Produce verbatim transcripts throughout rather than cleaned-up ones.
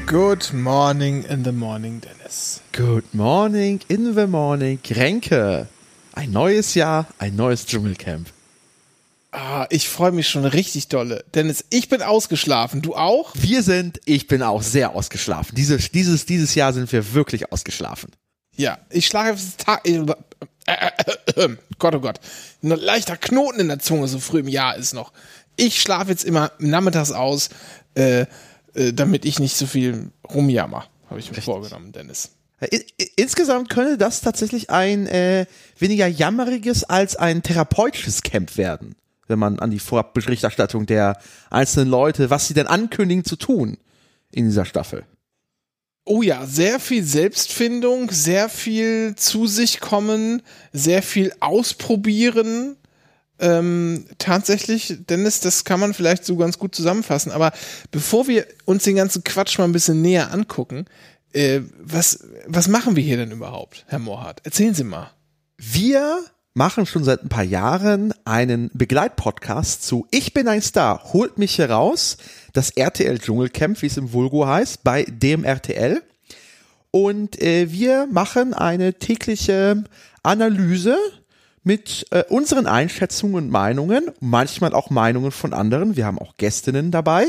Good morning in the morning, Dennis. Good morning in the morning, Renke. Ein neues Jahr, ein neues Dschungelcamp. Ah, ich freue mich schon richtig dolle. Dennis, ich bin ausgeschlafen. Du auch? Wir sind, ich bin auch sehr ausgeschlafen. Dieses, dieses, dieses Jahr sind wir wirklich ausgeschlafen. Ja, ich schlafe das Tag. Äh, äh, äh, äh, Gott, oh Gott. Ein leichter Knoten in der Zunge, so früh im Jahr ist noch. Ich schlafe jetzt immer nachmittags aus, äh, äh, damit ich nicht so viel rumjammer. Habe ich mir Richtig. vorgenommen, Dennis. Insgesamt könnte das tatsächlich ein äh, weniger jammeriges als ein therapeutisches Camp werden, wenn man an die Vorabberichterstattung der einzelnen Leute, was sie denn ankündigen zu tun in dieser Staffel. Oh ja, sehr viel Selbstfindung, sehr viel zu sich kommen, sehr viel ausprobieren. Ähm, tatsächlich, Dennis, das kann man vielleicht so ganz gut zusammenfassen. Aber bevor wir uns den ganzen Quatsch mal ein bisschen näher angucken, äh, was, was machen wir hier denn überhaupt, Herr Mohrhardt? Erzählen Sie mal. Wir machen schon seit ein paar Jahren einen Begleitpodcast zu Ich bin ein Star, holt mich hier raus, das R T L Dschungelcamp, wie es im Vulgo heißt, bei dem R T L. Und äh, wir machen eine tägliche Analyse mit äh, unseren Einschätzungen und Meinungen, manchmal auch Meinungen von anderen. Wir haben auch Gästinnen dabei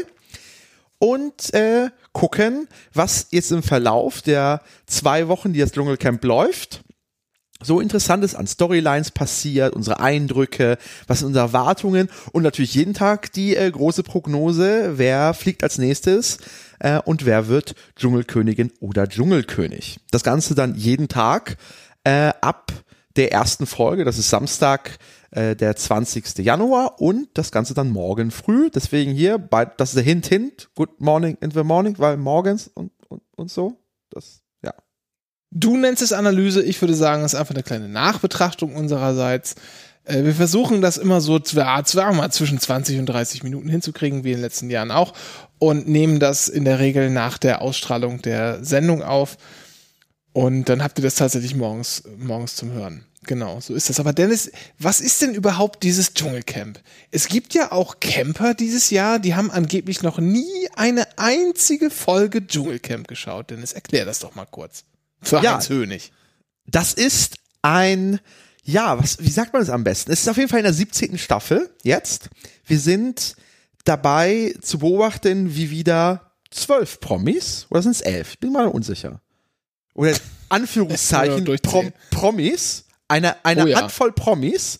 und äh, gucken, was jetzt im Verlauf der zwei Wochen, die das Dschungelcamp läuft, so Interessantes an Storylines passiert, unsere Eindrücke, was sind unsere Erwartungen und natürlich jeden Tag die äh, große Prognose, wer fliegt als nächstes äh, und wer wird Dschungelkönigin oder Dschungelkönig. Das Ganze dann jeden Tag äh, ab der ersten Folge, das ist Samstag, äh, der zwanzigsten Januar und das Ganze dann morgen früh, deswegen hier, bei, das ist der Hint, Hint, Good Morning in the Morning, weil morgens und, und, und so, das Du nennst es Analyse, ich würde sagen, es ist einfach eine kleine Nachbetrachtung unsererseits. Äh, wir versuchen das immer so zwar, zwar mal zwischen zwanzig und dreißig Minuten hinzukriegen, wie in den letzten Jahren auch, und nehmen das in der Regel nach der Ausstrahlung der Sendung auf. Und dann habt ihr das tatsächlich morgens, morgens zum Hören. Genau, so ist das. Aber Dennis, was ist denn überhaupt dieses Dschungelcamp? Es gibt ja auch Camper dieses Jahr, die haben angeblich noch nie eine einzige Folge Dschungelcamp geschaut. Dennis, erklär das doch mal kurz. Für ja, Heinz Hönig. Das ist ein, ja, was, wie sagt man das am besten? Es ist auf jeden Fall in der siebzehnten Staffel jetzt. Wir sind dabei zu beobachten, wie wieder zwölf Promis, oder sind es elf? Ich bin mal unsicher. Oder Anführungszeichen Prom- Promis, eine, eine oh ja. Handvoll Promis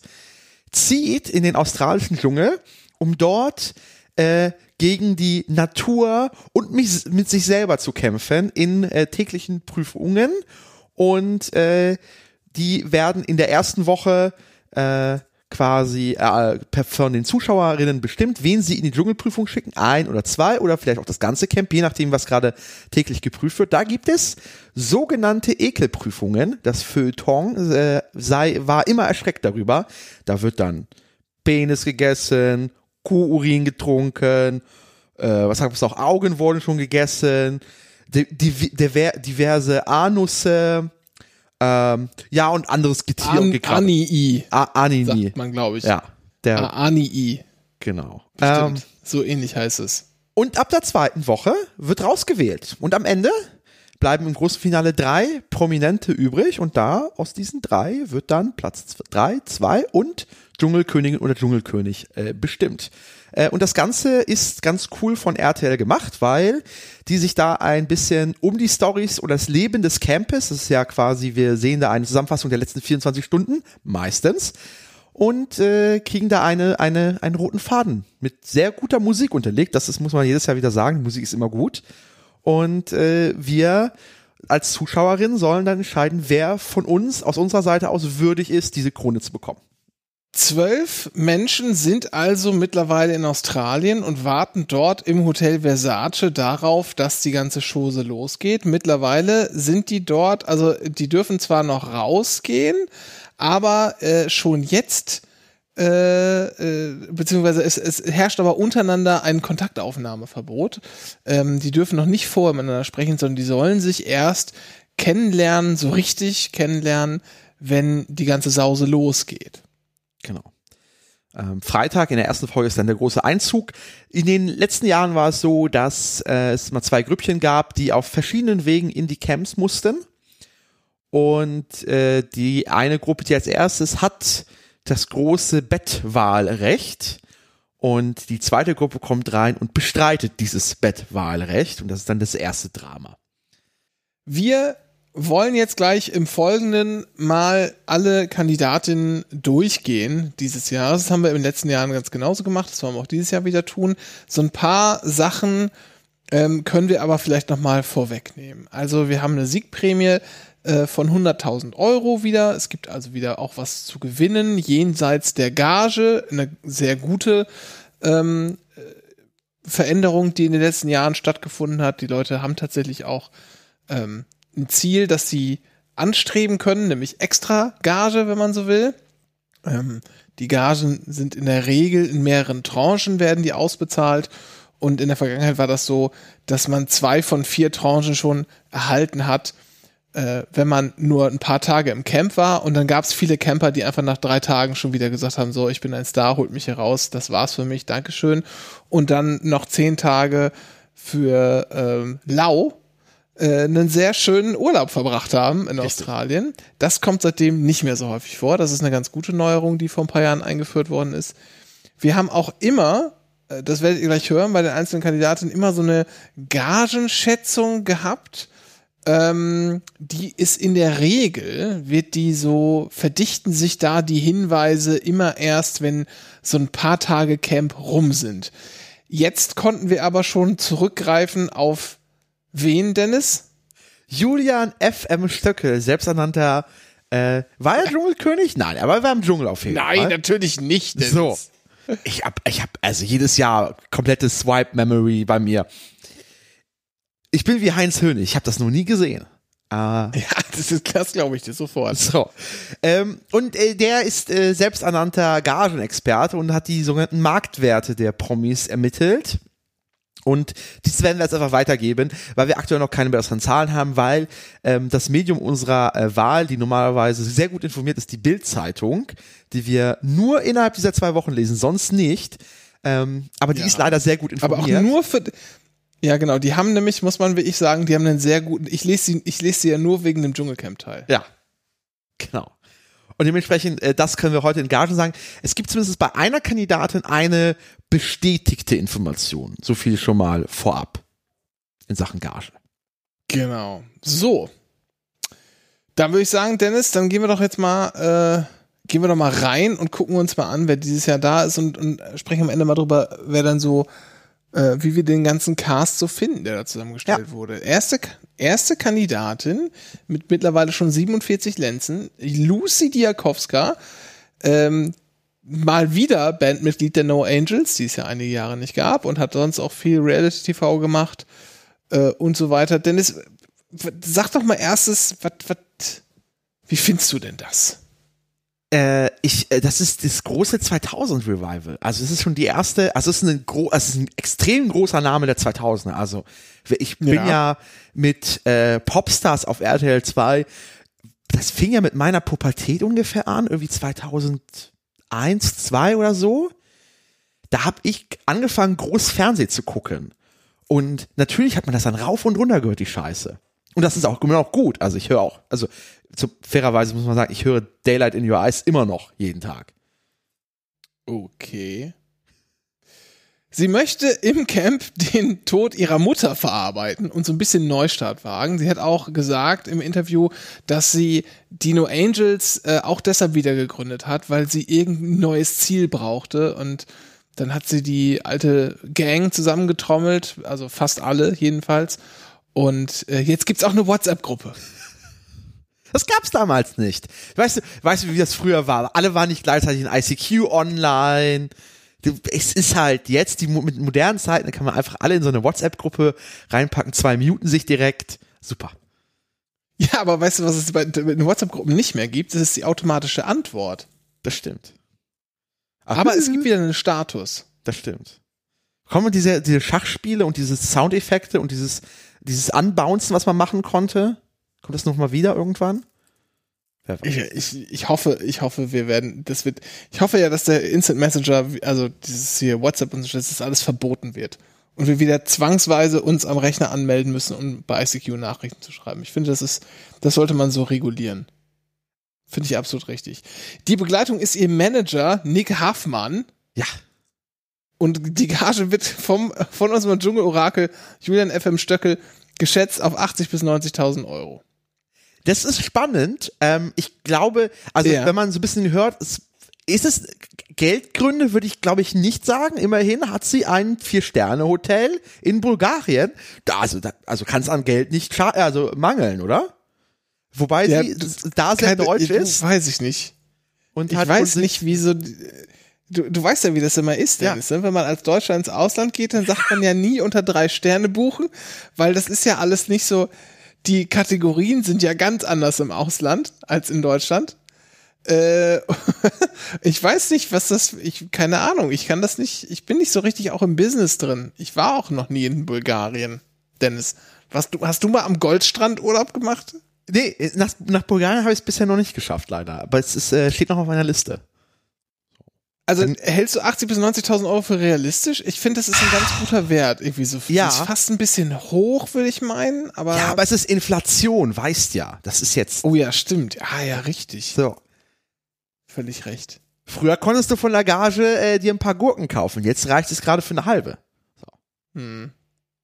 zieht in den australischen Dschungel, um dort äh, gegen die Natur und mich, mit sich selber zu kämpfen in äh, täglichen Prüfungen und äh, die werden in der ersten Woche äh, quasi äh, von den Zuschauerinnen bestimmt, wen sie in die Dschungelprüfung schicken, ein oder zwei oder vielleicht auch das ganze Camp, je nachdem, was gerade täglich geprüft wird. Da gibt es sogenannte Ekelprüfungen. Das Feuilleton äh, sei, war immer erschreckt darüber. Da wird dann Penis gegessen, Kuhurin getrunken, äh, was sagt man noch, Augen wurden schon gegessen, die, die, die, diverse Anusse, ähm, ja und anderes Getier An, und Gekrabbel. Anii. A- Anini. Sagt man, glaube ich. Ja. Der, A- Anii. Genau. Bestimmt. Ähm, so ähnlich heißt es. und ab der zweiten Woche wird rausgewählt. Und am Ende bleiben im großen Finale drei Prominente übrig und da aus diesen drei wird dann Platz drei, zwei und Dschungelkönigin oder Dschungelkönig äh, bestimmt. Äh, und das Ganze ist ganz cool von R T L gemacht, weil die sich da ein bisschen um die Storys oder das Leben des Campes, das ist ja quasi, wir sehen da eine Zusammenfassung der letzten vierundzwanzig Stunden, meistens, und äh, kriegen da eine, eine, einen roten Faden mit sehr guter Musik unterlegt. Das ist, muss man jedes Jahr wieder sagen, die Musik ist immer gut. Und äh, wir als Zuschauerinnen sollen dann entscheiden, wer von uns, aus unserer Seite aus, würdig ist, diese Krone zu bekommen. Zwölf Menschen sind also mittlerweile in Australien und warten dort im Hotel Versace darauf, dass die ganze Chose losgeht. Mittlerweile sind die dort, also die dürfen zwar noch rausgehen, aber äh, schon jetzt, äh, äh, beziehungsweise es, es herrscht aber untereinander ein Kontaktaufnahmeverbot. Ähm, die dürfen noch nicht vorher miteinander sprechen, sondern die sollen sich erst kennenlernen, so richtig kennenlernen, wenn die ganze Sause losgeht. Genau. Ähm, Freitag in der ersten Folge ist dann der große Einzug. In den letzten Jahren war es so, dass äh, es mal zwei Grüppchen gab, die auf verschiedenen Wegen in die Camps mussten. Und äh, die eine Gruppe, die als erstes hat das große Bettwahlrecht. Und die zweite Gruppe kommt rein und bestreitet dieses Bettwahlrecht. Und das ist dann das erste Drama. Wir wollen jetzt gleich im Folgenden mal alle Kandidatinnen durchgehen dieses Jahr. Das haben wir in den letzten Jahren ganz genauso gemacht. Das wollen wir auch dieses Jahr wieder tun. So ein paar Sachen ähm, können wir aber vielleicht noch mal vorwegnehmen. Also wir haben eine Siegprämie äh, von hunderttausend Euro wieder. Es gibt also wieder auch was zu gewinnen, jenseits der Gage. Eine sehr gute ähm, Veränderung, die in den letzten Jahren stattgefunden hat. Die Leute haben tatsächlich auch ähm, ein Ziel, das sie anstreben können, nämlich extra Gage, wenn man so will. Ähm, die Gagen sind in der Regel in mehreren Tranchen, werden die ausbezahlt. Und in der Vergangenheit war das so, dass man zwei von vier Tranchen schon erhalten hat, äh, wenn man nur ein paar Tage im Camp war. Und dann gab es viele Camper, die einfach nach drei Tagen schon wieder gesagt haben, so, ich bin ein Star, holt mich hier raus, das war's für mich, Dankeschön. Und dann noch zehn Tage für ähm, Lau, einen sehr schönen Urlaub verbracht haben in Richtig. Australien. Das kommt seitdem nicht mehr so häufig vor. Das ist eine ganz gute Neuerung, die vor ein paar Jahren eingeführt worden ist. Wir haben auch immer, das werdet ihr gleich hören, bei den einzelnen Kandidaten immer so eine Gagenschätzung gehabt. Ähm, die ist in der Regel, wird die so, verdichten sich da die Hinweise immer erst, wenn so ein paar Tage Camp rum sind. Jetzt konnten wir aber schon zurückgreifen auf wen, Dennis? Julian F M. Stöckel, selbsternannter, äh, war er Dschungelkönig? Nein, aber er war im Dschungel auf jeden Fall. Nein, natürlich nicht, Dennis. So. Ich hab, ich hab, also jedes Jahr komplettes Swipe-Memory bei mir. Ich bin wie Heinz Hönig, ich habe das noch nie gesehen. Äh, ja, das ist das, glaube ich dir sofort. So. Ähm, und äh, der ist äh, selbsternannter Gagenexperte und hat die sogenannten Marktwerte der Promis ermittelt. Und dies werden wir jetzt einfach weitergeben, weil wir aktuell noch keine besseren Zahlen haben, weil ähm, das Medium unserer äh, Wahl, die normalerweise sehr gut informiert ist, die Bild-Zeitung, die wir nur innerhalb dieser zwei Wochen lesen, sonst nicht. Ähm, aber die ja. ist leider sehr gut informiert. Aber auch nur für... Ja, genau. Die haben nämlich, muss man wirklich sagen, die haben einen sehr guten... Ich lese sie, ich lese sie ja nur wegen dem Dschungelcamp-Teil. Ja, genau. Und dementsprechend, äh, das können wir heute in Gagen sagen. Es gibt zumindest bei einer Kandidatin eine bestätigte Information. So viel schon mal vorab in Sachen Gage. Genau. So. Dann würde ich sagen, Dennis, dann gehen wir doch jetzt mal, äh, gehen wir doch mal rein und gucken uns mal an, wer dieses Jahr da ist und, und sprechen am Ende mal drüber, wer dann so, äh, wie wir den ganzen Cast so finden, der da zusammengestellt ja. wurde. Erste, erste Kandidatin mit mittlerweile schon siebenundvierzig Lenzen, Lucy Diakowska, ähm, mal wieder Bandmitglied der No Angels, die es ja einige Jahre nicht gab und hat sonst auch viel Reality-T V gemacht äh, und so weiter. Dennis, sag doch mal erstes, wat, wat, wie findest du denn das? Äh, ich, äh, das ist das große zweitausend Revival. Also es ist schon die erste, also es ist ein, gro- also es ist ein extrem großer Name der zweitausender. Also ich bin ja, ja mit äh, Popstars auf R T L zwei, das fing ja mit meiner Pubertät ungefähr an, irgendwie zweitausendeins, zwei oder so. Da habe ich angefangen, groß Fernsehen zu gucken. Und natürlich hat man das dann rauf und runter gehört, die Scheiße. Und das ist auch immer noch gut. Also ich höre auch, also zu, fairerweise muss man sagen, ich höre Daylight in Your Eyes immer noch jeden Tag. Okay. Sie möchte im Camp den Tod ihrer Mutter verarbeiten und so ein bisschen Neustart wagen. Sie hat auch gesagt im Interview, dass sie die No Angels äh, auch deshalb wieder gegründet hat, weil sie irgendein neues Ziel brauchte. Und dann hat sie die alte Gang zusammengetrommelt, also fast alle jedenfalls. Und äh, jetzt gibt's auch eine WhatsApp-Gruppe. Das gab's damals nicht. Weißt du, weißt du, wie das früher war? Alle waren nicht gleichzeitig in I C Q online. Es ist halt jetzt, die mit modernen Zeiten, da kann man einfach alle in so eine WhatsApp-Gruppe reinpacken, zwei muten sich direkt. Super. Ja, aber weißt du, was es bei den WhatsApp-Gruppen nicht mehr gibt? Das ist die automatische Antwort. Das stimmt. Aber, aber es gibt wieder einen Status. Das stimmt. Kommen diese, diese Schachspiele und diese Soundeffekte und dieses, dieses Unbouncen, was man machen konnte, kommt das nochmal wieder irgendwann? Ich, ich, ich hoffe, ich hoffe, wir werden, das wird, ich hoffe ja, dass der Instant Messenger, also dieses hier WhatsApp und so, dass das alles verboten wird. Und wir wieder zwangsweise uns am Rechner anmelden müssen, um bei I C Q Nachrichten zu schreiben. Ich finde, das ist, das sollte man so regulieren. Finde ich absolut richtig. Die Begleitung ist ihr Manager, Nick Haffmann. Ja. Und die Gage wird vom, von unserem Dschungel-Orakel Julian F M Stöckel geschätzt auf achtzig bis neunzigtausend Euro. Das ist spannend. Ähm, ich glaube, also Ja. wenn man so ein bisschen hört, es, ist es Geldgründe, würde ich glaube ich nicht sagen. Immerhin hat sie ein Vier-Sterne-Hotel in Bulgarien. Da, also, da, also kann es an Geld nicht scha- also mangeln, oder? Wobei Ja, sie da sehr Keine- deutsch du, ist. Weiß ich nicht. Und Ich hat weiß von sich- nicht, wieso. Du, du weißt ja, wie das immer ist, Dennis, Ja. ne? Wenn man als Deutscher ins Ausland geht, dann sagt man ja nie unter drei Sterne buchen, weil das ist ja alles nicht so. Die Kategorien sind ja ganz anders im Ausland als in Deutschland. Äh, ich weiß nicht, was das. Ich keine Ahnung. Ich kann das nicht. Ich bin nicht so richtig auch im Business drin. Ich war auch noch nie in Bulgarien, Dennis. Was, du, hast du mal am Goldstrand Urlaub gemacht? Nee, nach, nach Bulgarien habe ich es bisher noch nicht geschafft, leider. Aber es ist, äh, steht noch auf meiner Liste. Also Dann- hältst du achtzig bis neunzigtausend Euro für realistisch? Ich finde, das ist ein ganz guter Wert. Irgendwie so. Ja. Das ist fast ein bisschen hoch, würde ich meinen. Aber, Ja, aber es ist Inflation, weißt ja. Das ist jetzt oh ja, stimmt. Ah ja, richtig. so. Völlig recht. Früher konntest du von der Gage äh, dir ein paar Gurken kaufen. Jetzt reicht es gerade für eine halbe. Hm.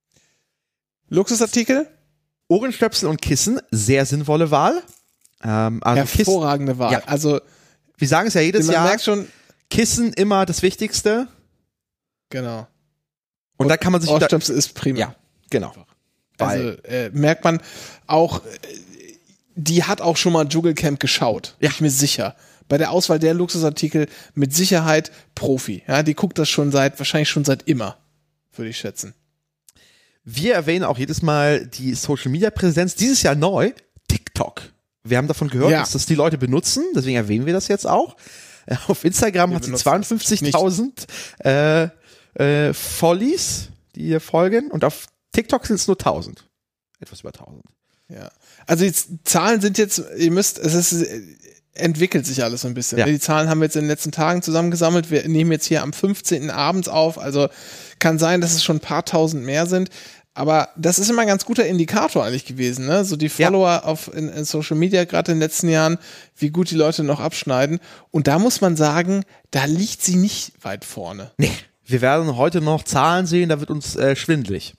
Luxusartikel? Ohrenstöpsel und Kissen, sehr sinnvolle Wahl. Ähm, also Kissen, Hervorragende Wahl. Ja. Also wir sagen es ja jedes man Jahr, merkt schon, Kissen immer das Wichtigste. genau. Und da kann man sich... da, Ohrstöpsel ist prima. ja, genau. Also Weil, äh, merkt man auch, äh, die hat auch schon mal Dschungelcamp geschaut. Ja. Bin ich mir sicher. Bei der Auswahl der Luxusartikel mit Sicherheit Profi. Ja, die guckt das schon seit, wahrscheinlich schon seit immer, würde ich schätzen. wir erwähnen auch jedes Mal die Social-Media-Präsenz. Dieses Jahr neu, TikTok. Wir haben davon gehört, Ja. dass das die Leute benutzen. Deswegen erwähnen wir das jetzt auch. Äh, Auf Instagram Wir hat sie benutzen zweiundfünfzigtausend äh, äh, Follies, die ihr folgen. Und auf TikTok sind es nur tausend. Etwas über tausend. Ja. Also die Z- Zahlen sind jetzt, ihr müsst, es ist, äh, entwickelt sich alles so ein bisschen. Ja. Die Zahlen haben wir jetzt in den letzten Tagen zusammengesammelt. Wir nehmen jetzt hier am fünfzehnten abends auf. Also kann sein, dass es schon ein paar tausend mehr sind. Aber das ist immer ein ganz guter Indikator eigentlich gewesen, ne? So die Follower auf in, in Social Media gerade in den letzten Jahren, wie gut die Leute noch abschneiden. Und da muss man sagen, da liegt sie nicht weit vorne. Nee, wir werden heute noch Zahlen sehen, da wird uns äh, schwindelig.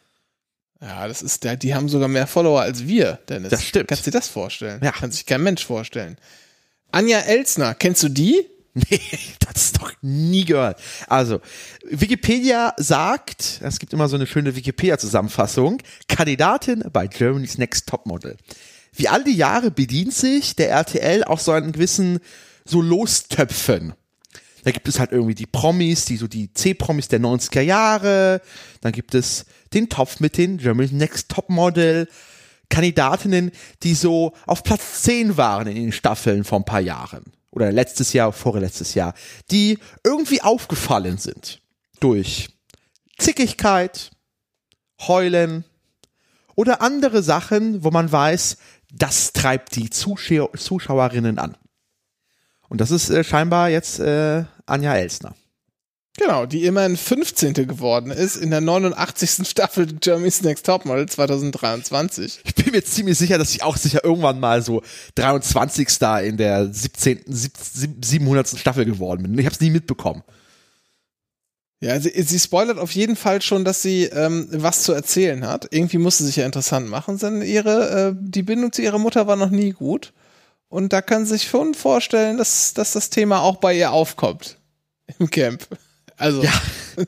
Ja, das ist der, die haben sogar mehr Follower als wir, Dennis. Das stimmt. Kannst du dir das vorstellen? Ja. Kann sich kein Mensch vorstellen. Anja Elsner, kennst du die? Nee, das ist doch nie gehört. Also, Wikipedia sagt, es gibt immer so eine schöne Wikipedia-Zusammenfassung, Kandidatin bei Germany's Next Topmodel. Wie all die Jahre bedient sich der R T L auch so einen gewissen so Lostöpfen. Da gibt es halt irgendwie die Promis, die so die C-Promis der neunziger Jahre. Dann gibt es den Topf mit den Germany's Next Topmodel. Kandidatinnen, die so auf Platz zehn waren in den Staffeln vor ein paar Jahren. Oder letztes Jahr, vorletztes Jahr. Die irgendwie aufgefallen sind. Durch Zickigkeit, Heulen oder andere Sachen, wo man weiß, das treibt die Zuschauer, Zuschauerinnen an. Und das ist äh, scheinbar jetzt äh, Anja Elsner. Genau, die immerhin fünfzehnte geworden ist in der neunundachtzigsten Staffel Germany's Next Topmodel zwanzig dreiundzwanzig. Ich bin mir ziemlich sicher, dass sie auch sicher irgendwann mal so dreiundzwanzigster in der siebzehnten, siebenhundertsten Staffel geworden bin. Ich habe es nie mitbekommen. Ja, sie, sie spoilert auf jeden Fall schon, dass sie ähm, was zu erzählen hat. Irgendwie musste sie sich ja interessant machen, denn ihre, äh, die Bindung zu ihrer Mutter war noch nie gut. Und da kann sie sich schon vorstellen, dass, dass das Thema auch bei ihr aufkommt. Im Camp. Also, Ja.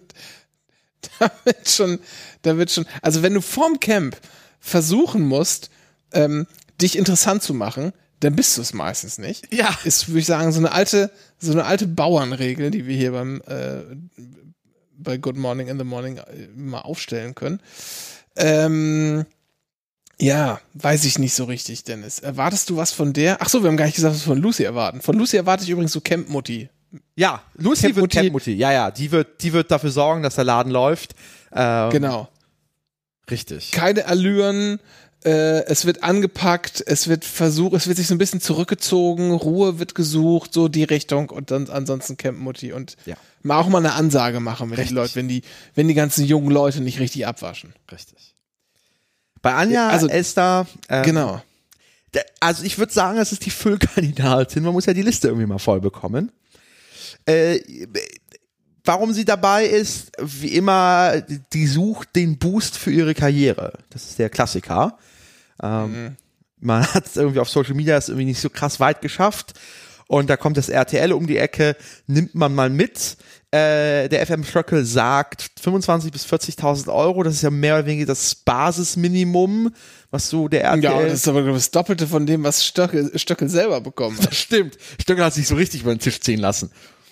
da wird schon, da wird schon, also wenn du vorm Camp versuchen musst, ähm, dich interessant zu machen, dann bist du es meistens nicht. Ja. Ist, würde ich sagen, so eine alte, so eine alte Bauernregel, die wir hier beim, äh, bei Good Morning in the Morning mal aufstellen können. Ähm, ja, weiß ich nicht so richtig, Dennis. Erwartest du was von der? Ach so, wir haben gar nicht gesagt, was wir von Lucy erwarten. Von Lucy erwarte ich übrigens so Camp-Mutti. Ja, Lucy Camp wird Mutti. Camp-Mutti. Ja, ja, die wird, die wird dafür sorgen, dass der Laden läuft. Ähm, Genau. Richtig. Keine Allüren, Äh, es wird angepackt, es wird versucht, es wird sich so ein bisschen zurückgezogen, Ruhe wird gesucht, so die Richtung und dann ansonsten Camp Mutti und Ja. mal auch mal eine Ansage machen, wenn die Leute, wenn die, wenn die ganzen jungen Leute nicht richtig abwaschen. Richtig. Bei Anja Also- Elster, ähm, Genau. der- also ich würde sagen, es ist die Füllkandidatin. Man muss ja die Liste irgendwie mal voll bekommen. Äh, warum sie dabei ist, wie immer, die sucht den Boost für ihre Karriere. Das ist der Klassiker. Ähm, Mhm. Man hat es irgendwie auf Social Media ist irgendwie nicht so krass weit geschafft. Und da kommt das R T L um die Ecke, nimmt man mal mit. Äh, der F M Stöckel sagt fünfundzwanzigtausend bis vierzigtausend Euro. Das ist ja mehr oder weniger das Basisminimum, was so der R T L... Ja, das ist aber das Doppelte von dem, was Stöckel, Stöckel selber bekommen hat. Das stimmt. Stöckel hat sich so richtig über den Tisch ziehen lassen.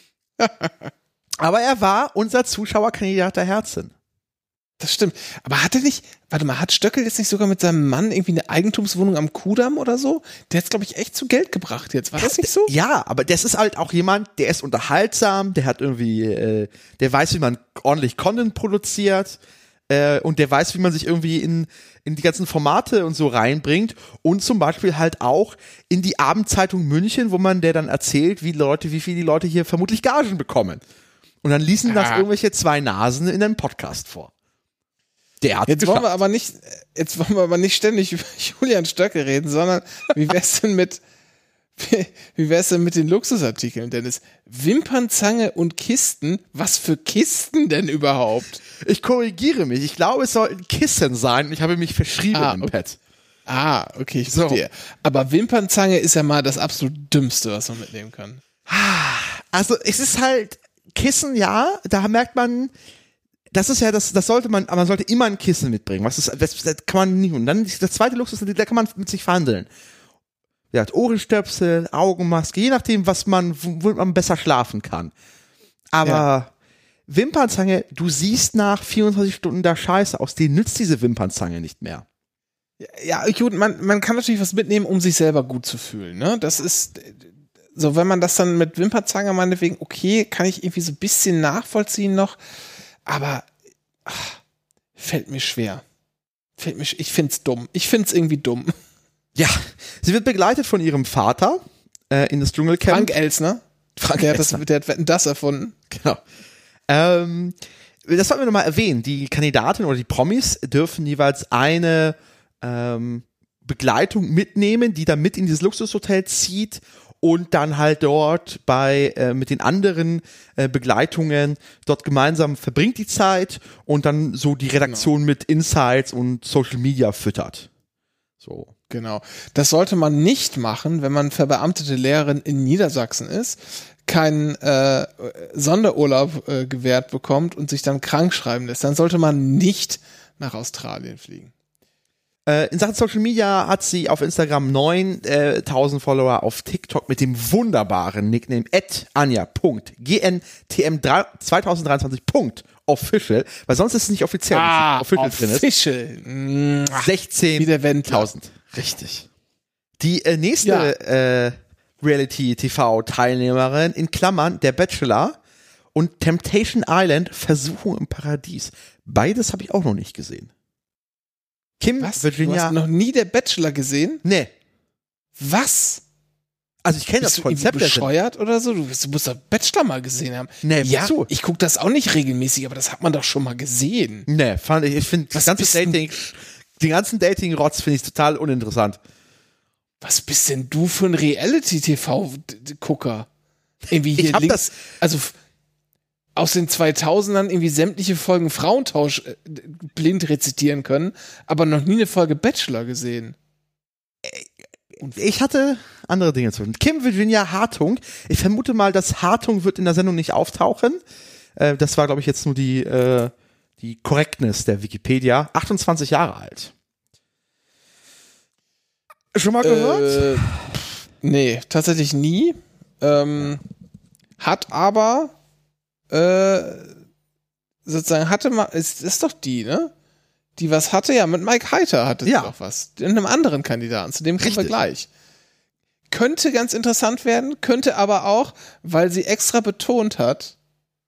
Aber er war unser Zuschauerkandidat der Herzen. Das stimmt. Aber hat er nicht, warte mal, hat Stöckel jetzt nicht sogar mit seinem Mann irgendwie eine Eigentumswohnung am Kudamm oder so? Der hat's, glaube ich, echt zu Geld gebracht jetzt. War das nicht so? Ja, aber das ist halt auch jemand, der ist unterhaltsam, der hat irgendwie, äh, der weiß, wie man ordentlich Content produziert äh, und der weiß, wie man sich irgendwie in, in die ganzen Formate und so reinbringt und zum Beispiel halt auch in die Abendzeitung München, wo man der dann erzählt, wie Leute, wie viel die Leute hier vermutlich Gagen bekommen. Und dann ließen das Ah. irgendwelche zwei Nasen in einem Podcast vor. Der hat Jetzt wollen wir geschafft. aber nicht, jetzt wollen wir aber nicht ständig über Julian Stöckel reden, sondern wie wär's denn mit, wie, wie wär's denn mit den Luxusartikeln, Dennis? Wimpernzange und Kisten? Was für Kisten denn überhaupt? Ich korrigiere mich. Ich glaube, es sollten Kissen sein. Ich habe mich verschrieben Ah, im okay. Pad. Ah, okay, ich So. verstehe. Aber Wimpernzange ist ja mal das absolut Dümmste, was man mitnehmen kann. Also es ist halt Kissen, ja, da merkt man, das ist ja, das, das sollte man, aber man sollte immer ein Kissen mitbringen. Was ist, das, das kann man nicht. Und dann das zweite Luxus, da kann man mit sich verhandeln. Ja, Ohrenstöpsel, Augenmaske, je nachdem, was man, wo man besser schlafen kann. Aber Ja. Wimpernzange, du siehst nach vierundzwanzig Stunden da scheiße aus, denen nützt diese Wimpernzange nicht mehr. Ja, gut, man, man kann natürlich was mitnehmen, um sich selber gut zu fühlen, ne? Das ist, so, wenn man das dann mit Wimpernzange meinetwegen, okay, kann ich irgendwie so ein bisschen nachvollziehen noch, aber ach, fällt mir schwer. Fällt mir, sch- ich find's dumm. Ich find's irgendwie dumm. Ja, sie wird begleitet von ihrem Vater äh, in das Dschungelcamp. Frank Elsner, Frank der hat das, Elsner. der hat Wetten, das erfunden. Genau. Ähm, das sollten wir nochmal erwähnen. Die Kandidatin oder die Promis dürfen jeweils eine ähm, Begleitung mitnehmen, die dann mit in dieses Luxushotel zieht und dann halt dort bei äh, mit den anderen äh, Begleitungen dort gemeinsam verbringt die Zeit und dann so die Redaktion mit Insights und Social Media füttert. So. Genau. Das sollte man nicht machen, wenn man verbeamtete Lehrerin in Niedersachsen ist, keinen äh, Sonderurlaub äh, gewährt bekommt und sich dann krank schreiben lässt. Dann sollte man nicht nach Australien fliegen. Äh, in Sachen Social Media hat sie auf Instagram neuntausend Follower, auf TikTok mit dem wunderbaren Nickname at anja punkt g n t m zwanzig dreiundzwanzig punkt official, weil sonst ist es nicht offiziell, Ah, official drin ist. official. Mwah. Wie der Wendler. sechzehntausend. Richtig. Die äh, nächste Ja. äh, Reality-T V-Teilnehmerin in Klammern der Bachelor und Temptation Island Versuchung im Paradies. Beides habe ich auch noch nicht gesehen. Kim Was? Du Virginia. hast noch nie der Bachelor gesehen? Nee. Was? Also ich kenne das Bist du irgendwie Konzept. der- bescheuert oder so? Du, bist- du musst doch Bachelor mal gesehen haben. Nee, ja, wozu? ich gucke das auch nicht regelmäßig, aber das hat man doch schon mal gesehen. Nee, fand ich, ich finde das Was ganze bist denn- Dating, den ganzen Dating-Rotz finde ich total uninteressant. Was bist denn du für ein Reality-T V-Gucker? Irgendwie hier Ich hab links, das- also f- aus den zweitausendern irgendwie sämtliche Folgen Frauentausch äh, blind rezitieren können, aber noch nie eine Folge Bachelor gesehen. Ich hatte andere Dinge zu tun. Kim Virginia Hartung. Ich vermute mal, dass Hartung wird in der Sendung nicht auftauchen. Äh, das war, glaube ich, jetzt nur die, äh, die Correctness der Wikipedia. achtundzwanzig Jahre alt. Schon mal gehört? Äh, nee, tatsächlich nie. Ähm, hat aber äh, sozusagen hatte mal, ist, ist doch die, ne? Die was hatte, ja, mit Mike Heiter hatte sie Ja. doch was. In einem anderen Kandidaten, zu dem kommen wir Richtig. gleich. Könnte ganz interessant werden, könnte aber auch, weil sie extra betont hat,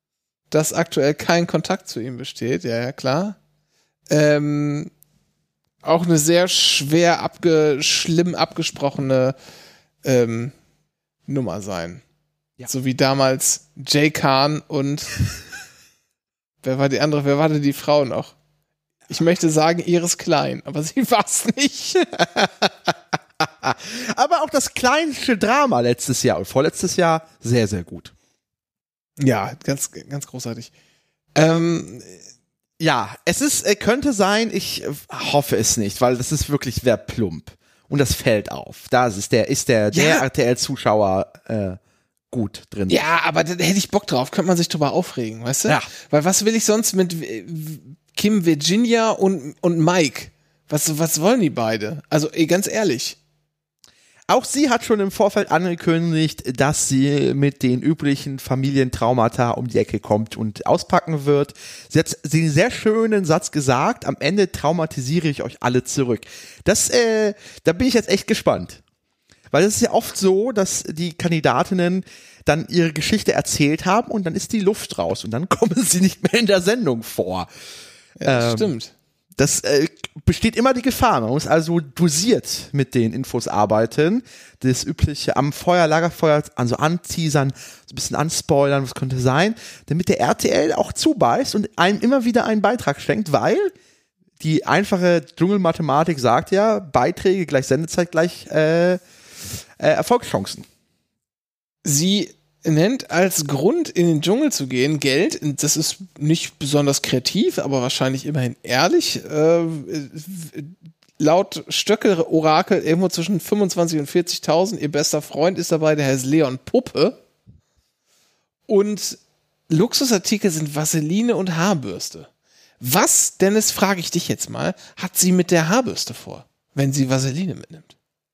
dass aktuell kein Kontakt zu ihm besteht, ja, ja, klar, ähm, Auch eine sehr schwer, abge, schlimm abgesprochene ähm, Nummer sein. Ja. So wie damals Jay Khan und wer war die andere, wer war denn die Frau noch? Ich möchte sagen Iris Klein, aber sie war es nicht. Aber auch das kleinste Drama letztes Jahr und vorletztes Jahr sehr, sehr gut. Ja, ganz, ganz großartig. Ähm, ja, es ist, könnte sein, ich hoffe es nicht, weil das ist wirklich sehr plump. Und das fällt auf. Da ist der, ist der, der ja. R T L-Zuschauer äh, gut drin. Ja, aber da hätte ich Bock drauf, könnte man sich drüber aufregen, weißt du? Ja. Weil was will ich sonst mit Kim Virginia und, und Mike? Was, was wollen die beide? Also, ey, ganz ehrlich. Auch sie hat schon im Vorfeld angekündigt, dass sie mit den üblichen Familientraumata um die Ecke kommt und auspacken wird. Sie hat den sehr schönen Satz gesagt, am Ende traumatisiere ich euch alle zurück. Das, äh, da bin ich jetzt echt gespannt. Weil es ist ja oft so, dass die Kandidatinnen dann ihre Geschichte erzählt haben und dann ist die Luft raus und dann kommen sie nicht mehr in der Sendung vor. Ja, ähm, stimmt. Das äh, besteht immer die Gefahr. Man muss also dosiert mit den Infos arbeiten. Das übliche am Feuer, Lagerfeuer, also anteasern, so ein bisschen anspoilern, was könnte sein, damit der R T L auch zubeißt und einem immer wieder einen Beitrag schenkt, weil die einfache Dschungelmathematik sagt ja, Beiträge gleich Sendezeit gleich äh, äh, Erfolgschancen. Sie nennt als Grund, in den Dschungel zu gehen, Geld. Das ist nicht besonders kreativ, aber wahrscheinlich immerhin ehrlich. Äh, laut Stöckel-Orakel irgendwo zwischen fünfundzwanzig und vierzigtausend. Ihr bester Freund ist dabei, der heißt Leon Puppe. Und Luxusartikel sind Vaseline und Haarbürste. Was, Dennis, frage ich dich jetzt mal, hat sie mit der Haarbürste vor, wenn sie Vaseline mitnimmt?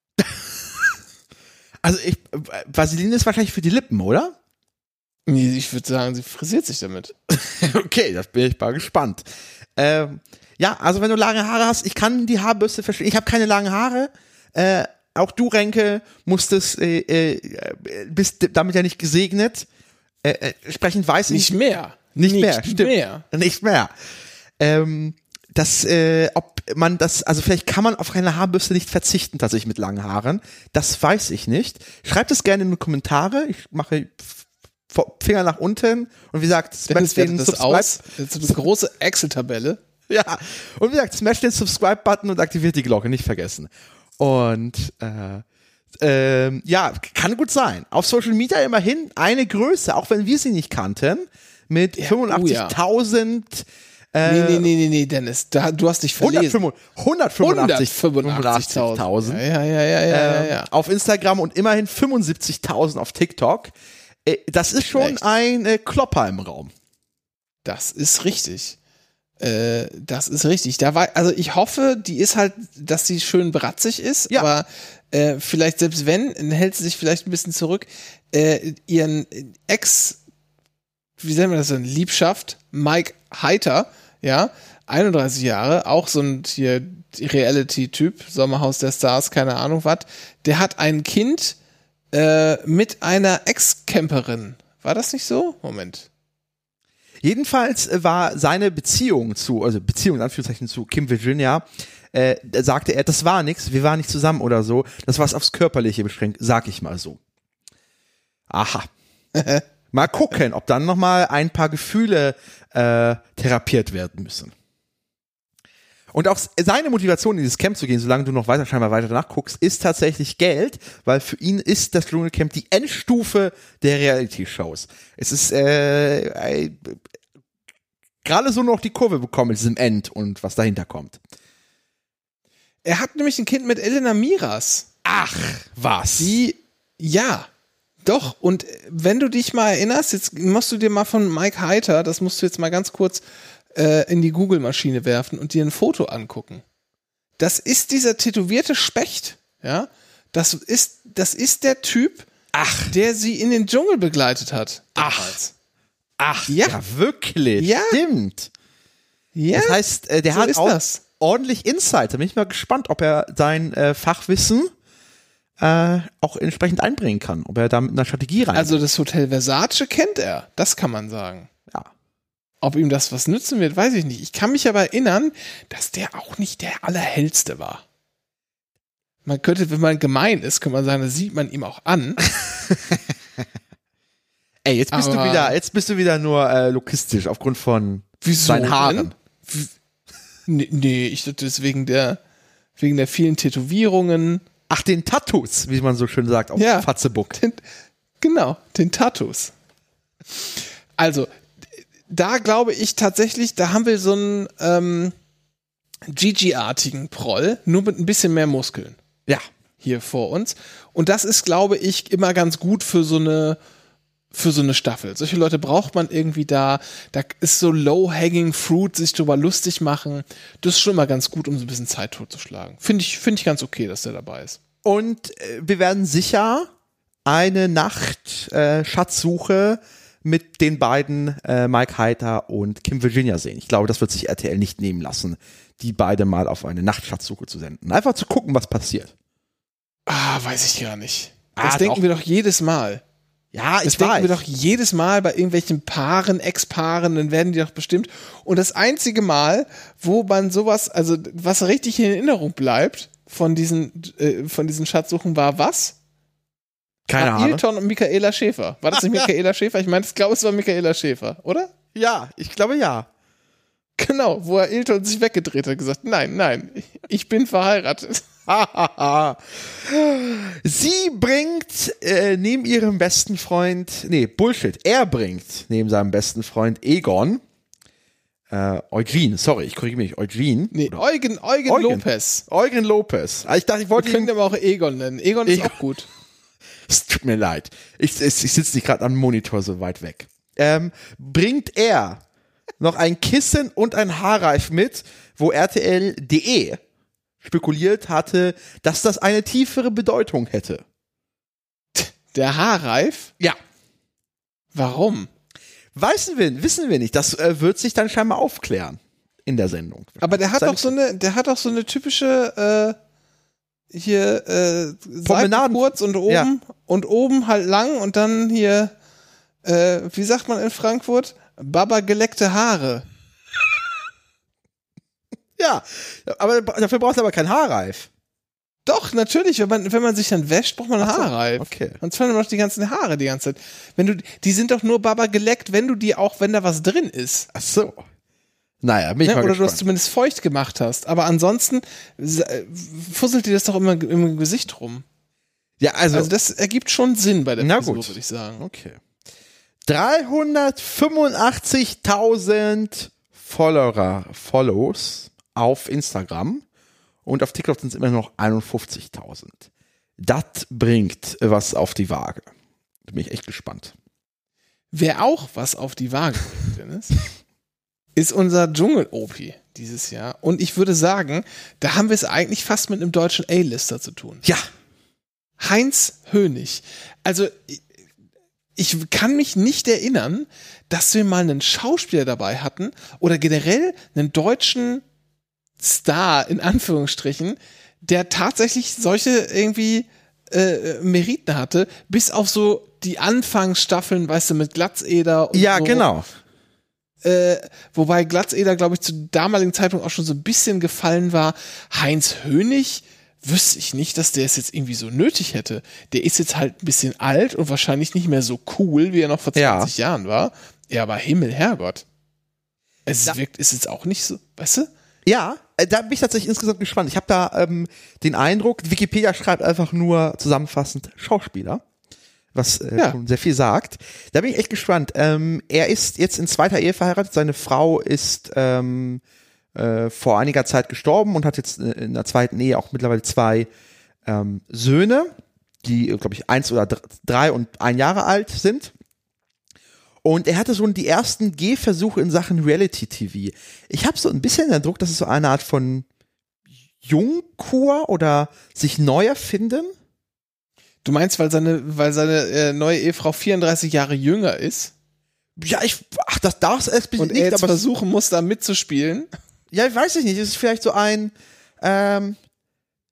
Also ich, Vaseline ist wahrscheinlich für die Lippen, oder? Nee, ich würde sagen, sie frisiert sich damit. Okay, das bin ich mal gespannt. Ähm, ja, also wenn du lange Haare hast, ich kann die Haarbürste verstehen. Ich habe keine langen Haare. Äh, auch du, Renke, musstest, äh, äh, bist damit ja nicht gesegnet. Äh, entsprechend weiß ich. Nicht mehr. Nicht, nicht mehr, stimmt. mehr. Nicht mehr. Ähm, das, äh, ob man das, also vielleicht kann man auf eine Haarbürste nicht verzichten, tatsächlich mit langen Haaren. Das weiß ich nicht. Schreibt es gerne in die Kommentare. Ich mache Finger nach unten und wie gesagt, smash den das Subscribe. Aus. Das ist eine große Excel-Tabelle. Ja. Und wie gesagt, smash den Subscribe-Button und aktiviert die Glocke, nicht vergessen. Und äh, ähm, ja, kann gut sein. Auf Social Media immerhin eine Größe, auch wenn wir sie nicht kannten, mit ja, fünfundachtzigtausend oh ja. Nee, nee, nee, nee, nee, Dennis, da, du hast dich verlesen. hundertfünfundachtzigtausend. Ja, ja, ja, ja, ja, ja. Auf Instagram und immerhin fünfundsiebzigtausend auf TikTok. Das ist schon Echt? ein äh, Klopper im Raum. Das ist richtig. Äh, das ist richtig. Da war, also ich hoffe, die ist halt, dass sie schön bratzig ist, ja. aber äh, vielleicht selbst wenn, hält sie sich vielleicht ein bisschen zurück. Äh, ihren Ex, wie nennen wir das denn, Liebschaft, Mike Heiter, ja, einunddreißig Jahre, auch so ein hier Reality-Typ, Sommerhaus der Stars, keine Ahnung was, der hat ein Kind äh, mit einer Ex-Camperin. War das nicht so? Moment. Jedenfalls war seine Beziehung zu, also Beziehung in Anführungszeichen zu Kim Virginia, äh, sagte er, das war nix, wir waren nicht zusammen oder so, das war aufs Körperliche beschränkt, sag ich mal so. Aha. Mal gucken, ob dann nochmal ein paar Gefühle äh, therapiert werden müssen. Und auch seine Motivation, in dieses Camp zu gehen, solange du noch weiter scheinbar weiter nachguckst, ist tatsächlich Geld, weil für ihn ist das Dschungelcamp die Endstufe der Reality-Shows. Es ist äh, äh, gerade so noch die Kurve bekommen mit diesem End und was dahinter kommt. Er hat nämlich ein Kind mit Elena Miras. Ach, was? Die, ja, doch. Und wenn du dich mal erinnerst, jetzt musst du dir mal von Mike Heiter, das musst du jetzt mal ganz kurz äh, in die Google-Maschine werfen und dir ein Foto angucken. Das ist dieser tätowierte Specht, ja. Das ist, das ist der Typ, Ach. der sie in den Dschungel begleitet hat. Damals. Ach. Ach, ja, ja wirklich. Ja. Stimmt. Ja. Das heißt, äh, der so hat auch das. ordentlich Insight. Da bin ich mal gespannt, ob er sein äh, Fachwissen äh, auch entsprechend einbringen kann, ob er da mit einer Strategie rein. Also das Hotel Versace kennt er, das kann man sagen. Ja. Ob ihm das was nützen wird, weiß ich nicht. Ich kann mich aber erinnern, dass der auch nicht der Allerhellste war. Man könnte, wenn man gemein ist, könnte man sagen, das sieht man ihm auch an. Ey, jetzt bist aber du wieder, jetzt bist du wieder nur äh, logistisch aufgrund von wieso seinen Haaren. Denn? Nee, nee, ich dachte, das wegen der, wegen der vielen Tätowierungen. Ach, den Tattoos, wie man so schön sagt, auf Ja, Fatzebuck. Den, genau, den Tattoos. Also, da glaube ich tatsächlich, da haben wir so einen ähm, Gigi-artigen Proll, nur mit ein bisschen mehr Muskeln. Ja. Hier vor uns. Und das ist, glaube ich, immer ganz gut für so eine für so eine Staffel. Solche Leute braucht man irgendwie da. Da ist so low-hanging fruit, sich drüber lustig machen. Das ist schon mal ganz gut, um so ein bisschen Zeit totzuschlagen. Finde ich, finde ich ganz okay, dass der dabei ist. Und äh, wir werden sicher eine Nacht äh, Schatzsuche mit den beiden äh, Mike Heiter und Kim Virginia sehen. Ich glaube, das wird sich R T L nicht nehmen lassen, die beide mal auf eine Nachtschatzsuche zu senden. Einfach zu gucken, was passiert. Ah, weiß ich gar nicht. Das Ah, denken doch. wir doch jedes Mal. Ja, Das ich denken weiß. wir doch jedes Mal bei irgendwelchen Paaren, Ex-Paaren, dann werden die doch bestimmt. Und das einzige Mal, wo man sowas, also was richtig in Erinnerung bleibt von diesen, äh, von diesen Schatzsuchen war was? Keine War Ahnung. Ailton und Michaela Schäfer. War das nicht Michaela Schäfer? Ich meine, ich glaube, es war Michaela Schäfer, oder? Ja, ich glaube ja. Genau, wo er Ailton sich weggedreht hat, gesagt, nein, nein, ich bin verheiratet. Sie bringt äh, neben ihrem besten Freund, nee, Bullshit, er bringt neben seinem besten Freund Egon, äh, Eugene, sorry, ich korrigiere mich, Eugene. Nee, Oder Eugen, Eugen, Eugen. Lopez. Eugen Lopez. Ah, ich dachte, ich wollte Wir ihn, können aber auch Egon nennen. Egon ist Egon. auch gut. es tut mir leid, ich, ich, ich sitze nicht gerade am Monitor so weit weg. Ähm, bringt er noch ein Kissen und ein Haarreif mit, wo R T L Punkt de spekuliert hatte, dass das eine tiefere Bedeutung hätte. Der Haarreif? Ja. Warum? Wissen wir, wissen wir nicht. Das äh, wird sich dann scheinbar aufklären in der Sendung. Aber der hat Sag doch ich- so eine, der hat doch so eine typische äh, hier äh, Seiten Promenaden- kurz und oben Ja. und oben halt lang und dann hier äh, wie sagt man in Frankfurt? Baba geleckte Haare. Ja, aber dafür brauchst du aber kein Haarreif. Doch, natürlich, wenn man, wenn man sich dann wäscht, braucht man einen Ach so, Haarreif. okay. Sonst fallen immer noch die ganzen Haare die ganze Zeit. Wenn du, die sind doch nur Baba geleckt, wenn du die auch, wenn da was drin ist. Ach so. Naja, bin ich Ne? mal Oder du gespannt. es zumindest feucht gemacht hast. Aber ansonsten äh, fusselt dir das doch immer im Gesicht rum. Ja, also, Also das ergibt schon Sinn bei der Na Frisur, gut. würde ich sagen. okay. dreihundertfünfundachtzigtausend Follower, Follows auf Instagram und auf TikTok sind es immer noch einundfünfzigtausend. Das bringt was auf die Waage. Da bin ich echt gespannt. Wer auch was auf die Waage bringt, Dennis, ist unser Dschungel-Opi dieses Jahr. Und ich würde sagen, da haben wir es eigentlich fast mit einem deutschen A-Lister zu tun. Ja, Heinz Hönig. Also ich, ich kann mich nicht erinnern, dass wir mal einen Schauspieler dabei hatten oder generell einen deutschen Star in Anführungsstrichen, der tatsächlich solche irgendwie äh, Meriten hatte, bis auf so die Anfangsstaffeln, weißt du, mit Glatzeder und ja, so. genau. Äh, wobei Glatzeder, glaube ich, zu damaligen Zeitpunkt auch schon so ein bisschen gefallen war. Heinz Hönig wüsste ich nicht, dass der es jetzt irgendwie so nötig hätte. Der ist jetzt halt ein bisschen alt und wahrscheinlich nicht mehr so cool, wie er noch vor zwanzig Ja. Jahren war. Ja, aber Himmel, Herrgott. Es Ja. wirkt, ist jetzt auch nicht so, weißt du? Ja, äh, da bin ich tatsächlich insgesamt gespannt. Ich habe da ähm, den Eindruck, Wikipedia schreibt einfach nur zusammenfassend Schauspieler, was äh, Ja. schon sehr viel sagt. Da bin ich echt gespannt. Ähm, er ist jetzt in zweiter Ehe verheiratet. Seine Frau ist ähm, äh, vor einiger Zeit gestorben und hat jetzt äh, in der zweiten Ehe auch mittlerweile zwei ähm, Söhne, die, glaube ich, eins oder dr- drei und ein Jahre alt sind. Und er hatte schon die ersten Gehversuche in Sachen Reality-T V. Ich habe so ein bisschen den Eindruck, dass es so eine Art von Jungkur oder sich neu erfinden. Du meinst, weil seine, weil seine äh, neue Ehefrau vierunddreißig Jahre jünger ist Ja, ich, ach, das darf es und nicht, er jetzt aber versuchen muss, da mitzuspielen? ja, weiß ich nicht. Es ist vielleicht so ein, ähm,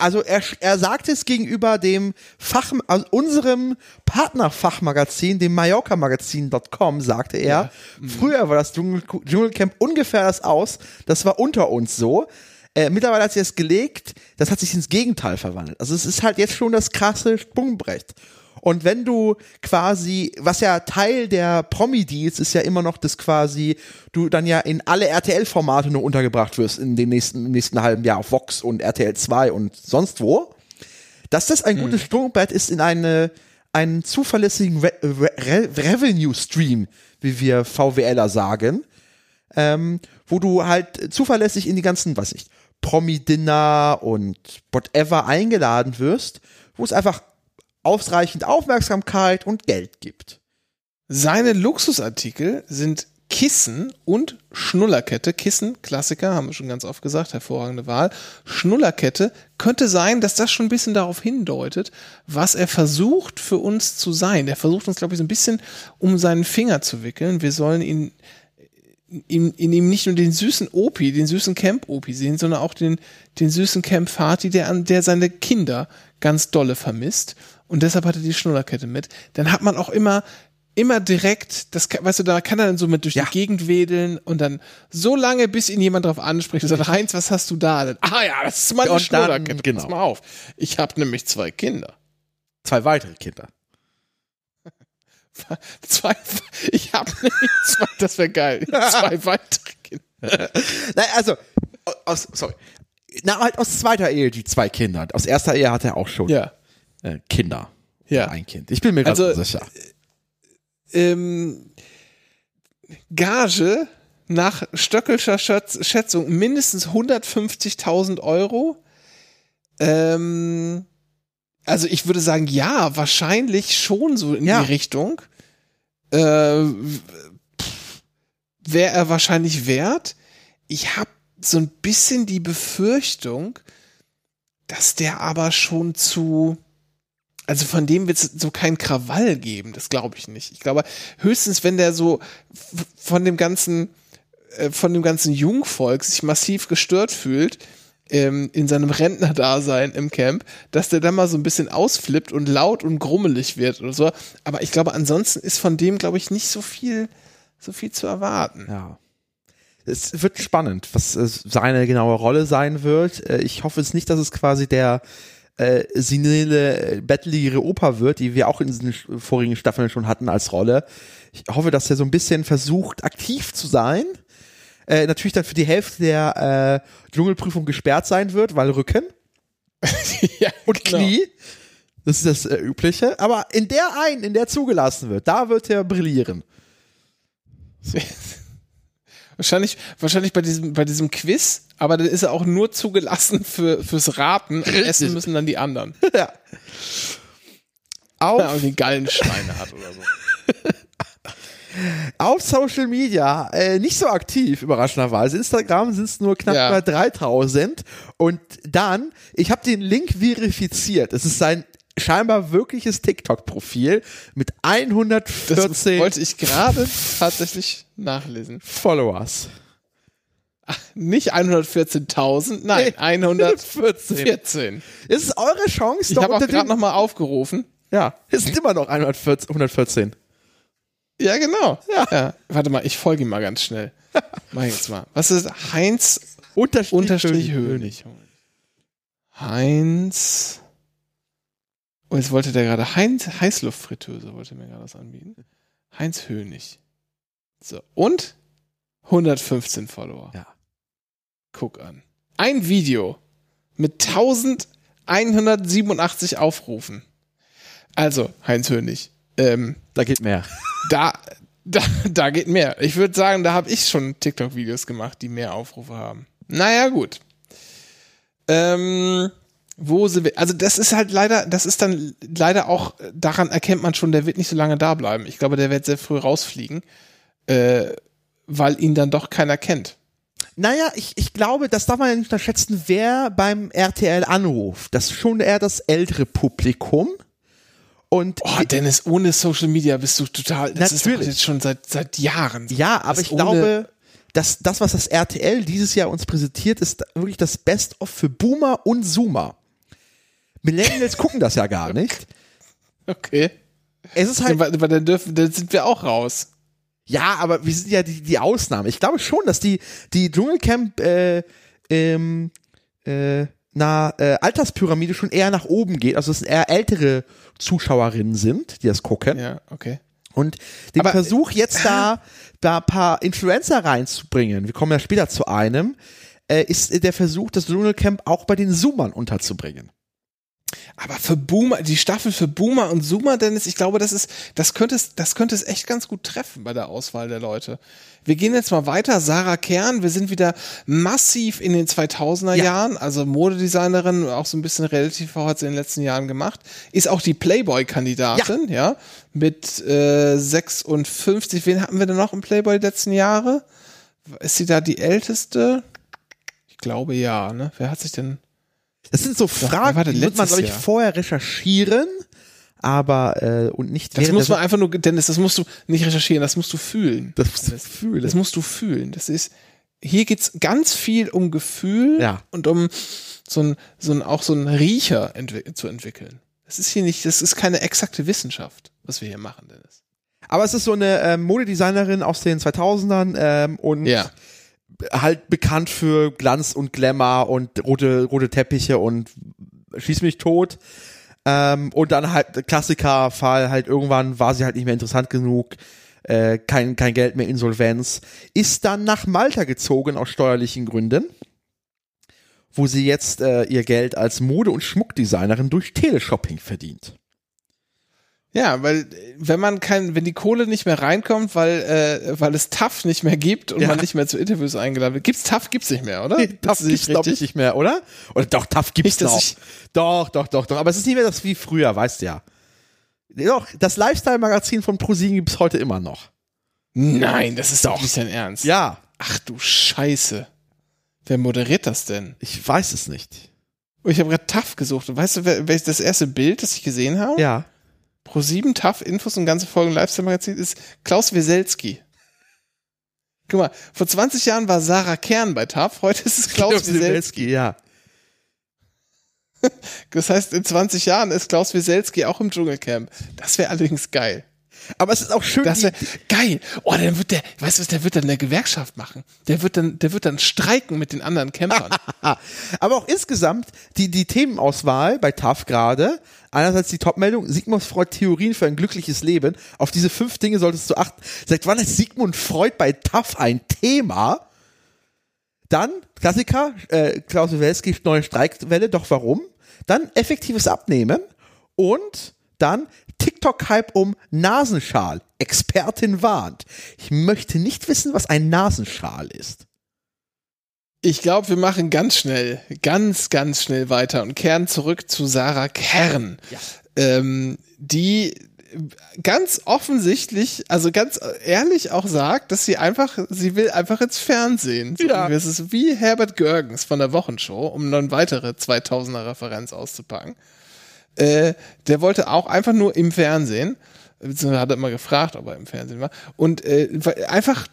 also er, er sagt es gegenüber dem Fach, also unserem Partnerfachmagazin, dem Mallorca Magazin Punkt com, sagte er, ja. mhm. früher war das Dschungel, Dschungelcamp ungefähr das aus, das war unter uns so. Äh, mittlerweile hat sich das gelegt, das hat sich ins Gegenteil verwandelt. Also es ist halt jetzt schon das krasse Sprungbrett. Und wenn du quasi, was ja Teil der Promi-Deals ist ja immer noch, dass quasi du dann ja in alle R T L-Formate nur untergebracht wirst in den nächsten, im nächsten halben Jahr auf Vox und R T L zwei und sonst wo, dass das ein hm. gutes Sprungbrett ist in eine, einen zuverlässigen Re- Re- Revenue-Stream, wie wir VWLer sagen, ähm, wo du halt zuverlässig in die ganzen, weiß ich, Promi-Dinner und whatever eingeladen wirst, wo es einfach ausreichend Aufmerksamkeit und Geld gibt. Seine Luxusartikel sind Kissen und Schnullerkette. Kissen, Klassiker, haben wir schon ganz oft gesagt, hervorragende Wahl. Schnullerkette könnte sein, dass das schon ein bisschen darauf hindeutet, was er versucht für uns zu sein. Er versucht uns, glaube ich, so ein bisschen um seinen Finger zu wickeln. Wir sollen ihn in, in ihm nicht nur den süßen Opi, den süßen Camp-Opi sehen, sondern auch den, den süßen Camp-Vati, der, der seine Kinder ganz dolle vermisst. Und deshalb hat er die Schnullerkette mit. Dann hat man auch immer, immer direkt, das, weißt du, da kann er dann so mit durch ja. die Gegend wedeln und dann so lange, bis ihn jemand drauf anspricht und sagt, Heinz, was hast du da denn? Ah ja, das ist meine und Schnullerkette. Dann, genau. Pass mal auf. Ich habe nämlich zwei Kinder. Zwei weitere Kinder. zwei, ich habe nämlich zwei, das wäre geil. Zwei weitere Kinder. Nein, also, aus, sorry. Na, halt aus zweiter Ehe die zwei Kinder. Aus erster Ehe hat er auch schon. Ja. Kinder. Ja. Ein Kind. Ich bin mir gerade also, sicher. Ähm, Gage nach Stöckelscher Schätzung mindestens hundertfünfzigtausend Euro. Ähm, also ich würde sagen, ja, wahrscheinlich schon so in ja. die Richtung. Äh, wäre er wahrscheinlich wert. Ich habe so ein bisschen die Befürchtung, dass der aber schon zu, also von dem wird es so keinen Krawall geben, das glaube ich nicht. Ich glaube, höchstens, wenn der so f- von dem ganzen, äh, von dem ganzen Jungvolk sich massiv gestört fühlt, ähm, in seinem Rentnerdasein im Camp, dass der dann mal so ein bisschen ausflippt und laut und grummelig wird oder so. Aber ich glaube, ansonsten ist von dem, glaube ich, nicht so viel, so viel zu erwarten. Ja. Es wird spannend, was äh, seine genaue Rolle sein wird. Äh, ich hoffe es nicht, dass es quasi der äh, senile, bettlägerige Opa wird, die wir auch in diesen vorigen Staffeln schon hatten als Rolle. Ich hoffe, dass er so ein bisschen versucht, aktiv zu sein. Äh, natürlich dann für die Hälfte der äh, Dschungelprüfung gesperrt sein wird, weil Rücken ja, und genau. Knie. Das ist das äh, Übliche. Aber in der einen, in der zugelassen wird, da wird er brillieren. Wahrscheinlich, wahrscheinlich bei diesem, bei diesem Quiz, aber dann ist er auch nur zugelassen für, fürs Raten. Essen müssen dann die anderen. Ja. Auf, ja, und die Gallensteine hat oder so. Auf Social Media äh, nicht so aktiv, überraschenderweise. Instagram sind es nur knapp ja. bei dreitausend. Und dann, ich habe den Link verifiziert. Es ist sein scheinbar wirkliches TikTok-Profil mit hundertvierzehn. Das wollte ich gerade tatsächlich nachlesen. Followers. Ach, nicht hundertvierzehntausend, nein, nee, hundertvierzehn. Es ist eure Chance. Ich habe auch gerade nochmal aufgerufen. Ja, es sind immer noch hundertvierzehn. Ja, genau. Ja. Ja. Warte mal, ich folge ihm mal ganz schnell. Mach ich jetzt mal. Was ist Heinz Unterstrich, Unterstrich Hönig? Heinz. Oh, jetzt wollte der gerade Heinz Heißluftfritteuse wollte mir gerade was anbieten. Heinz Hönig. So, und hundertfünfzehn Follower. Ja. Guck an. Ein Video mit elfhundertsiebenundachtzig Aufrufen. Also, Heinz Hönig. Ähm, da geht mehr. Da, da, da geht mehr. Ich würde sagen, da habe ich schon TikTok-Videos gemacht, die mehr Aufrufe haben. Naja, gut. Ähm, wo sind wir? Also das ist halt leider, das ist dann leider auch, daran erkennt man schon, der wird nicht so lange da bleiben. Ich glaube, der wird sehr früh rausfliegen, äh, weil ihn dann doch keiner kennt. Naja, ich, ich glaube, das darf man ja nicht unterschätzen, wer beim R T L anruft. Das ist schon eher das ältere Publikum. Und oh, Dennis, ohne Social Media bist du total, das natürlich. Ist doch jetzt schon seit, seit Jahren so. Ja, aber das ich glaube, dass das, was das R T L dieses Jahr uns präsentiert, ist wirklich das Best-of für Boomer und Zoomer. Millennials gucken das ja gar nicht. Okay. Es ist halt. Aber dann dürfen, dann sind wir auch raus. Ja, aber wir sind ja die, die Ausnahme. Ich glaube schon, dass die, die Dschungelcamp, äh, ähm, äh, na, äh, Alterspyramide schon eher nach oben geht. Also, es eher ältere Zuschauerinnen sind, die das gucken. Ja, okay. Und den Aber, Versuch jetzt da, da ein paar Influencer reinzubringen, wir kommen ja später zu einem, äh, ist der Versuch, das Dschungelcamp auch bei den Zoomern unterzubringen. Aber für Boomer, die Staffel für Boomer und Zoomer, Dennis, ich glaube, das ist, das könnte es, das könnte es echt ganz gut treffen bei der Auswahl der Leute. Wir gehen jetzt mal weiter. Sarah Kern, wir sind wieder massiv in den zweitausender Ja. Jahren, also Modedesignerin, auch so ein bisschen relativ hat sie in den letzten Jahren gemacht. Ist auch die Playboy-Kandidatin, ja, ja mit äh, sechsundfünfzig. Wen hatten wir denn noch im Playboy die letzten Jahre? Ist sie da die älteste? Ich glaube ja, ne? Wer hat sich denn Das sind so Fragen, warte, die wird man, glaube ich, Jahr. vorher recherchieren, aber äh, und nicht Das während muss der- man einfach nur, Dennis, das musst du nicht recherchieren, das musst du fühlen. das musst du fühlen. Das musst du fühlen. Das ist, hier geht's ganz viel um Gefühl Ja. und um so ein, so ein, auch so ein Riecher entwi- zu entwickeln. Das ist hier nicht, das ist keine exakte Wissenschaft, was wir hier machen, Dennis. Aber es ist so eine ähm, Modedesignerin aus den zweitausendern ähm, und Ja. halt bekannt für Glanz und Glamour und rote, rote Teppiche und schieß mich tot. Ähm, und dann halt Klassikerfall, halt irgendwann war sie halt nicht mehr interessant genug, äh, kein, kein Geld mehr, Insolvenz. Ist dann nach Malta gezogen aus steuerlichen Gründen, wo sie jetzt äh, ihr Geld als Mode- und Schmuckdesignerin durch Teleshopping verdient. Ja, weil äh, wenn man kein, wenn die Kohle nicht mehr reinkommt, weil äh, weil es T A F nicht mehr gibt und Ja. man nicht mehr zu Interviews eingeladen wird, gibt's T A F gibt's nicht mehr, oder? T A F gibt's, glaube ich, nicht mehr, oder? Oder doch, T A F gibt's Nicht, dass noch. ich- Doch, doch, doch, doch. Aber es ist nicht mehr das wie früher, weißt du ja. Doch, das Lifestyle-Magazin von ProSieben gibt's heute immer noch. Nein, das ist doch nicht dein Ernst. Ja, Ach du Scheiße. Wer moderiert das denn? ich weiß es nicht. Oh, ich habe gerade T A F gesucht. Und weißt du, wer, welches das erste Bild, das ich gesehen habe? Ja. ProSieben, T A F, Infos und ganze Folgen Lifestyle-Magazin ist Klaus Wieselski. Guck mal, vor zwanzig Jahren war Sarah Kern bei T A F, heute ist es Klaus Wieselski. ja. Das heißt, in zwanzig Jahren ist Klaus Wieselski auch im Dschungelcamp. Das wäre allerdings geil. Aber es ist auch schön, Das die, wäre geil. Oh, dann wird der, weißt du was, der wird dann eine Gewerkschaft machen. Der wird dann, der wird dann streiken mit den anderen Campern. aber auch insgesamt die, die Themenauswahl bei T A F gerade, einerseits die Topmeldung, Sigmund Freud Theorien für ein glückliches Leben, auf diese fünf Dinge solltest du achten. Seit wann ist Sigmund Freud bei T A F ein Thema? Dann, Klassiker, äh, Klaus Wieselski, neue Streikwelle, doch warum? Dann effektives Abnehmen und dann TikTok-Hype um Nasenschal. Expertin warnt. Ich möchte nicht wissen, was ein Nasenschal ist. Ich glaube, wir machen ganz schnell, ganz, ganz schnell weiter und kehren zurück zu Sarah Kern, Ja. ähm, die ganz offensichtlich, also ganz ehrlich auch sagt, dass sie einfach, sie will einfach ins Fernsehen. So, Ja. Das ist wie Herbert Görgens von der Wochenshow, um noch eine weitere zweitausender Referenz auszupacken. Äh, der wollte auch einfach nur im Fernsehen, beziehungsweise hat er immer gefragt, ob er im Fernsehen war, und äh, weil- einfach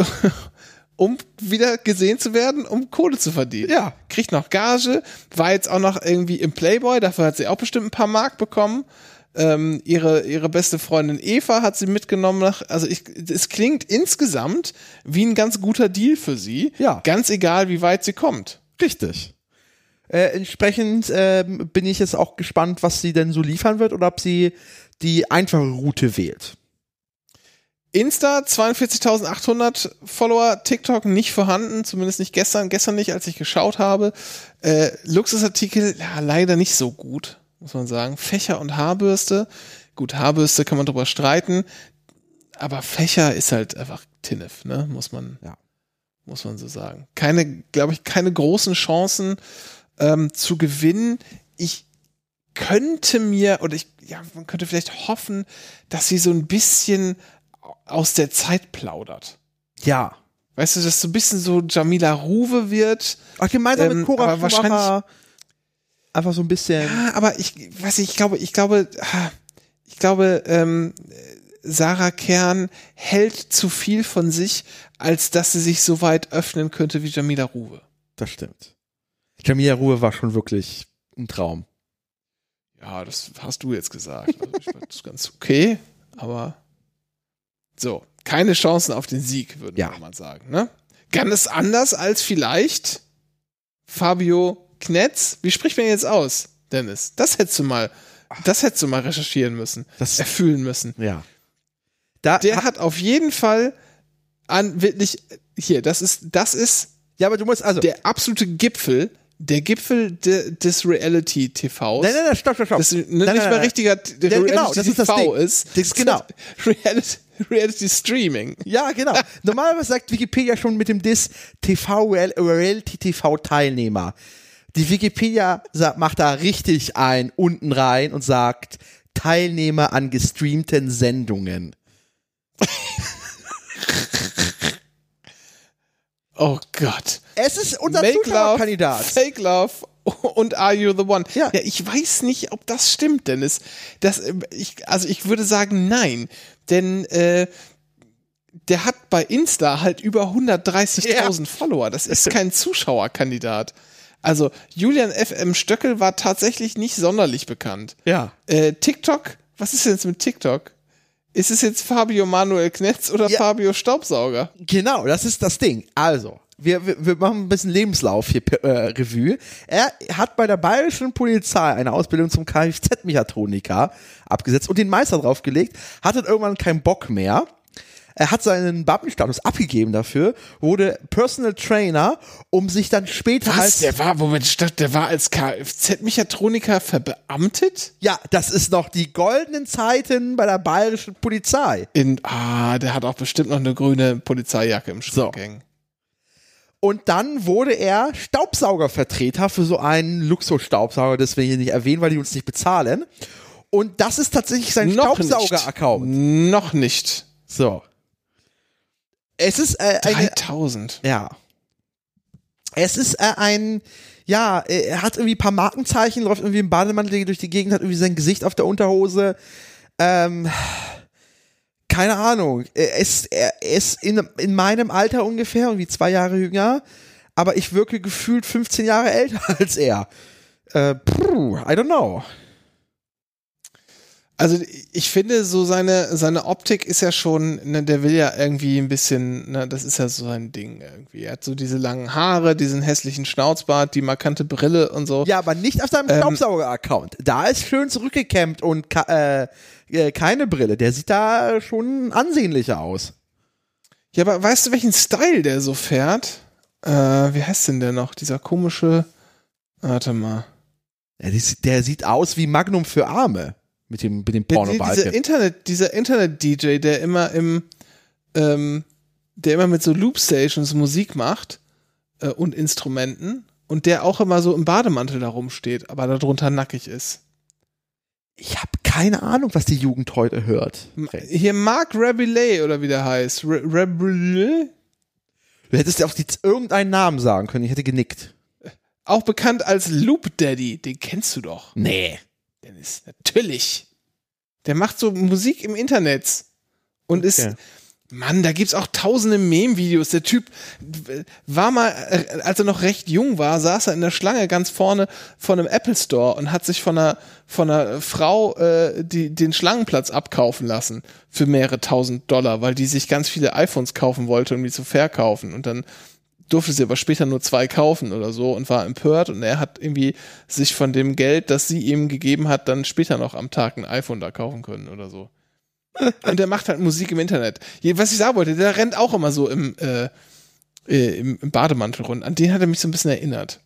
um wieder gesehen zu werden, um Kohle zu verdienen. Ja. Kriegt noch Gage, war jetzt auch noch irgendwie im Playboy, dafür hat sie auch bestimmt ein paar Mark bekommen. Ähm, ihre, ihre beste Freundin Eva hat sie mitgenommen nach, also ich, es klingt insgesamt wie ein ganz guter Deal für sie. Ja. Ganz egal, wie weit sie kommt. Richtig. Äh, entsprechend ähm, bin ich jetzt auch gespannt, was sie denn so liefern wird oder ob sie die einfache Route wählt. Insta zweiundvierzigtausendachthundert Follower, TikTok nicht vorhanden, zumindest nicht gestern, gestern nicht, als ich geschaut habe. Äh, Luxusartikel, ja, leider nicht so gut, muss man sagen. Fächer und Haarbürste, gut, Haarbürste kann man drüber streiten, aber Fächer ist halt einfach Tinnef, ne, muss man, Ja. muss man so sagen. Keine, glaube ich, keine großen Chancen ähm, zu gewinnen. Ich könnte mir, oder ich, ja, man könnte vielleicht hoffen, dass sie so ein bisschen aus der Zeit plaudert. Ja. Weißt du, dass so ein bisschen so Jamila Ruwe wird. Ach, gemeinsam Ähm, mit Cora aber Schumacher einfach so ein bisschen. Ja, aber ich weiß nicht, ich glaube, ich glaube, ah, ich glaube, ähm, Sarah Kern hält zu viel von sich, als dass sie sich so weit öffnen könnte wie Jamila Ruwe. Das stimmt. Jamila Ruhe war schon wirklich ein Traum. Ja, das hast du jetzt gesagt. Also ich fand das ganz okay, aber so, keine Chancen auf den Sieg, würden Ja. wir mal sagen. Ne? Ganz anders als vielleicht Fabio Knetz. Wie spricht man jetzt aus, Dennis? Das hättest du mal, das hättest du mal recherchieren müssen, Das- erfüllen müssen. Ja. Da, Der hat auf jeden Fall an wirklich hier, das ist, das ist ja, aber du musst, also. der absolute Gipfel, der Gipfel de, des Reality-T Vs. Nein, nein, nein, stopp, stopp, stopp. Das nicht nein, nein, mal nein. richtiger der Ja, genau, das ist das Reality-T V Ding. ist. Das ist genau. Reality, Reality-Streaming. Ja, genau. Normalerweise sagt Wikipedia schon mit dem Diss T V, Real- Reality-T V-Teilnehmer. Die Wikipedia sa- macht da richtig ein unten rein und sagt Teilnehmer an gestreamten Sendungen. Oh Gott. Es ist unser Make Love, Zuschauerkandidat. Fake Love und Are You the One? Ja. ja, ich weiß nicht, ob das stimmt, Dennis. Das, äh, ich, also ich würde sagen, nein. Denn äh, der hat bei Insta halt über hundertdreißigtausend Follower. Das ist kein Zuschauerkandidat. Also Julian F M. Stöckel war tatsächlich nicht sonderlich bekannt. Ja. Äh, TikTok, was ist denn jetzt mit TikTok? Ist es jetzt Fabio Manuel Knetz oder Ja. Fabio Staubsauger? Genau, das ist das Ding. Also, wir, wir, wir machen ein bisschen Lebenslauf hier, äh, Revue. Er hat bei der bayerischen Polizei eine Ausbildung zum Kfz-Mechatroniker abgesetzt und den Meister draufgelegt, hatte irgendwann keinen Bock mehr. Er hat seinen Beamtenstatus abgegeben dafür, wurde Personal Trainer, um sich dann später Was? als... Der war, Moment, stopp, der war als Kfz-Mechatroniker verbeamtet? Ja, das ist noch die goldenen Zeiten bei der bayerischen Polizei. In, ah, der hat auch bestimmt noch eine grüne Polizeijacke im Schrank So. hängen. Und dann wurde er Staubsaugervertreter für so einen Luxusstaubsauger, das wir hier nicht erwähnen, weil die uns nicht bezahlen. Und das ist tatsächlich sein Noch nicht. Staubsauger-Account. Noch nicht. So. Es ist äh, eine, dreitausend. ja. Es ist äh, ein, ja, äh, er hat irgendwie ein paar Markenzeichen, läuft irgendwie im Bademantel durch die Gegend, hat irgendwie sein Gesicht auf der Unterhose. Ähm, keine Ahnung. Er ist, er ist in, in meinem Alter ungefähr, irgendwie zwei Jahre jünger, aber ich wirke gefühlt fünfzehn Jahre älter als er. Äh, puh, I don't know. Also ich finde, so seine, seine Optik ist ja schon, ne, der will ja irgendwie ein bisschen, ne, das ist ja so sein Ding irgendwie. Er hat so diese langen Haare, diesen hässlichen Schnauzbart, die markante Brille und so. Ja, aber nicht auf seinem Ähm, Staubsauger-Account. Da ist schön zurückgekämmt und ka- äh, äh, keine Brille. Der sieht da schon ansehnlicher aus. Ja, aber weißt du, welchen Style der so fährt? Äh, wie heißt denn der noch? Dieser komische, warte mal. Ja, die, der sieht aus wie Magnum für Arme. Mit dem, mit dem Der, dieser Pornobalken. Internet, dieser Internet-D J, der immer im, ähm, der immer mit so Loopstations Musik macht äh, und Instrumenten und der auch immer so im Bademantel da rumsteht, aber darunter nackig ist. Ich habe keine Ahnung, was die Jugend heute hört. Ma- Hier Mark Rabelais oder wie der heißt. Ra- Rabelais? Du hättest ja auch die, irgendeinen Namen sagen können. Ich hätte genickt. Auch bekannt als Loop Daddy, den kennst du doch. Nee. Dennis, natürlich. Der macht so Musik im Internet und ist, Okay. Mann, da gibt's auch tausende Meme-Videos. Der Typ war mal, äh, als er noch recht jung war, saß er in der Schlange ganz vorne von einem Apple Store und hat sich von einer, von einer Frau äh, die, den Schlangenplatz abkaufen lassen für mehrere tausend Dollar, weil die sich ganz viele iPhones kaufen wollte, um die zu verkaufen. Und dann durfte sie aber später nur zwei kaufen oder so und war empört und er hat irgendwie sich von dem Geld, das sie ihm gegeben hat, dann später noch am Tag ein iPhone da kaufen können oder so. Und der macht halt Musik im Internet. Was ich sagen wollte, der rennt auch immer so im, äh, äh, im, im Bademantel rum. An den hat er mich so ein bisschen erinnert.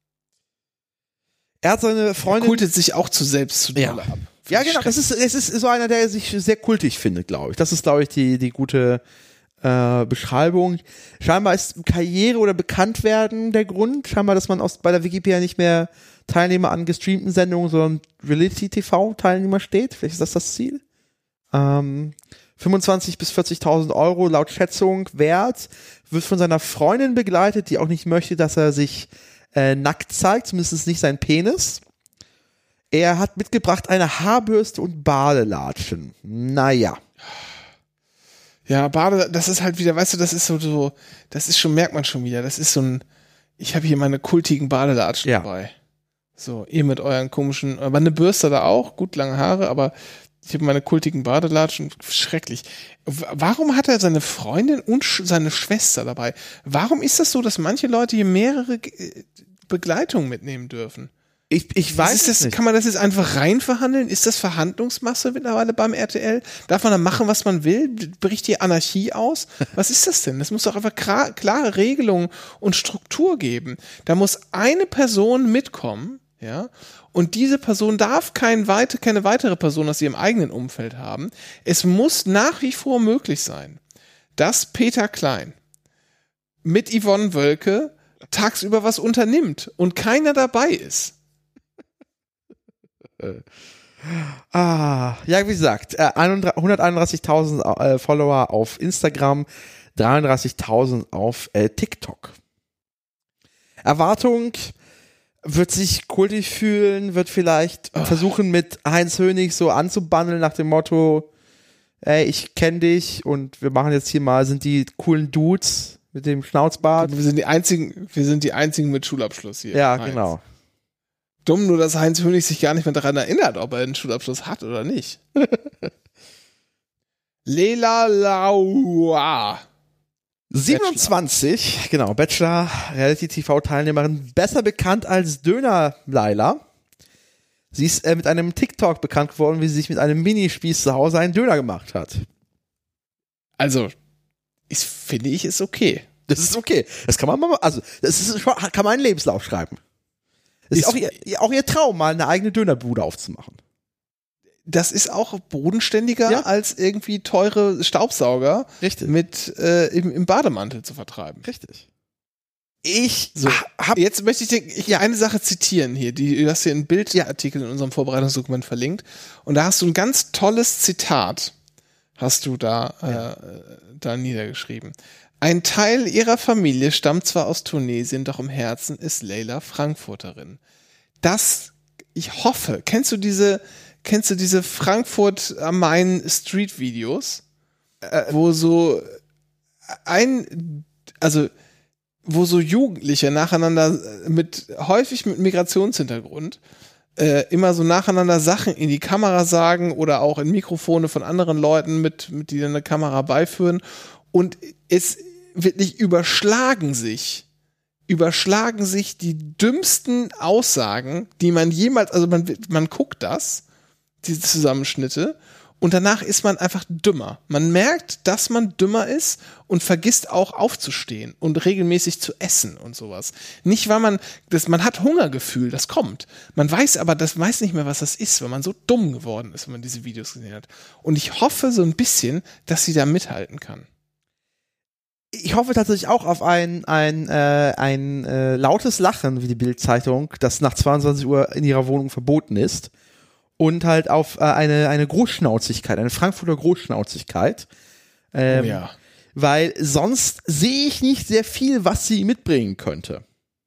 Er hat seine Er Freundin. kultet sich auch zu selbst zu dolle Ja. ab. Ja, genau. Das ist, es ist so einer, der sich sehr kultig findet, glaube ich. Das ist, glaube ich, die, die gute äh, Beschreibung. Scheinbar ist Karriere oder Bekanntwerden der Grund. Scheinbar, dass man aus, bei der Wikipedia nicht mehr Teilnehmer an gestreamten Sendungen, sondern Reality-T V-Teilnehmer steht. Vielleicht ist das das Ziel. Ähm, fünfundzwanzig bis vierzigtausend Euro laut Schätzung wert. Wird von seiner Freundin begleitet, die auch nicht möchte, dass er sich äh, nackt zeigt. Zumindest nicht sein Penis. Er hat mitgebracht eine Haarbürste und Badelatschen. Naja. Ja, Bade, das ist halt wieder, weißt du, das ist so, so das ist schon, merkt man schon wieder, das ist so ein, ich habe hier meine kultigen Badelatschen Ja. dabei. So, ihr mit euren komischen, aber eine Bürste da auch, gut lange Haare, aber ich habe meine kultigen Badelatschen, schrecklich. W- Warum hat er seine Freundin und sch- seine Schwester dabei? Warum ist das so, dass manche Leute hier mehrere äh, Begleitungen mitnehmen dürfen? Ich, ich weiß ist es das, nicht. Kann man das jetzt einfach rein verhandeln? Ist das Verhandlungsmasse mittlerweile beim R T L? Darf man da machen, was man will? Bricht hier Anarchie aus? Was ist das denn? Das muss doch einfach klar, klare Regelungen und Struktur geben. Da muss eine Person mitkommen, ja, und diese Person darf kein weite, keine weitere Person aus ihrem eigenen Umfeld haben. Es muss nach wie vor möglich sein, dass Peter Klein mit Yvonne Wölke tagsüber was unternimmt und keiner dabei ist. Ah, ja, wie gesagt, äh, hunderteinunddreißigtausend äh, Follower auf Instagram, dreiunddreißigtausend auf äh, TikTok. Erwartung, wird sich kultig fühlen, wird vielleicht oh. versuchen mit Heinz Hönig so anzubandeln nach dem Motto, ey, ich kenn dich und wir machen jetzt hier mal, sind die coolen Dudes mit dem Schnauzbart. Wir sind die einzigen, wir sind die einzigen mit Schulabschluss hier. Ja, Heinz. genau. Dumm nur, dass Heinz Hönig sich gar nicht mehr daran erinnert, ob er einen Schulabschluss hat oder nicht. Lela Laua. siebenundzwanzig, Bachelor. Genau, Bachelor, Reality-T V-Teilnehmerin, besser bekannt als Döner-Laila. Sie ist äh, mit einem TikTok bekannt geworden, wie sie sich mit einem Minispieß zu Hause einen Döner gemacht hat. Also, ich finde ich, ist okay. Das ist okay. Das kann man mal, also, das ist, kann man einen Lebenslauf schreiben. Das ist, ist auch, ihr, auch ihr Traum, mal eine eigene Dönerbude aufzumachen. Das ist auch bodenständiger, ja. als irgendwie teure Staubsauger Richtig. mit äh, im, im Bademantel zu vertreiben. Richtig. Ich so, hab jetzt möchte ich dir ich, ja. eine Sache zitieren hier. Die, du hast hier einen Bildartikel in unserem Vorbereitungsdokument verlinkt und da hast du ein ganz tolles Zitat, hast du da, ja. äh, da niedergeschrieben. Ein Teil ihrer Familie stammt zwar aus Tunesien, doch im Herzen ist Leila Frankfurterin. Das, ich hoffe, kennst du diese, kennst du diese Frankfurt am Main Street Videos, äh, wo so ein, also wo so Jugendliche nacheinander mit, häufig mit Migrationshintergrund, äh, immer so nacheinander Sachen in die Kamera sagen oder auch in Mikrofone von anderen Leuten mit, mit die dann eine Kamera beiführen und es wirklich überschlagen sich, überschlagen sich die dümmsten Aussagen, die man jemals, also man, man guckt das, diese Zusammenschnitte, und danach ist man einfach dümmer. Man merkt, dass man dümmer ist und vergisst auch aufzustehen und regelmäßig zu essen und sowas. Nicht, weil man, das, man hat Hungergefühl, das kommt. Man weiß aber, das weiß nicht mehr, was das ist, weil man so dumm geworden ist, wenn man diese Videos gesehen hat. Und ich hoffe so ein bisschen, dass sie da mithalten kann. Ich hoffe tatsächlich auch auf ein, ein, äh, ein äh, lautes Lachen, wie die Bild-Zeitung, das nach zweiundzwanzig Uhr in ihrer Wohnung verboten ist. Und halt auf äh, eine, eine Großschnauzigkeit, eine Frankfurter Großschnauzigkeit. Ähm, oh ja. Weil sonst sehe ich nicht sehr viel, was sie mitbringen könnte.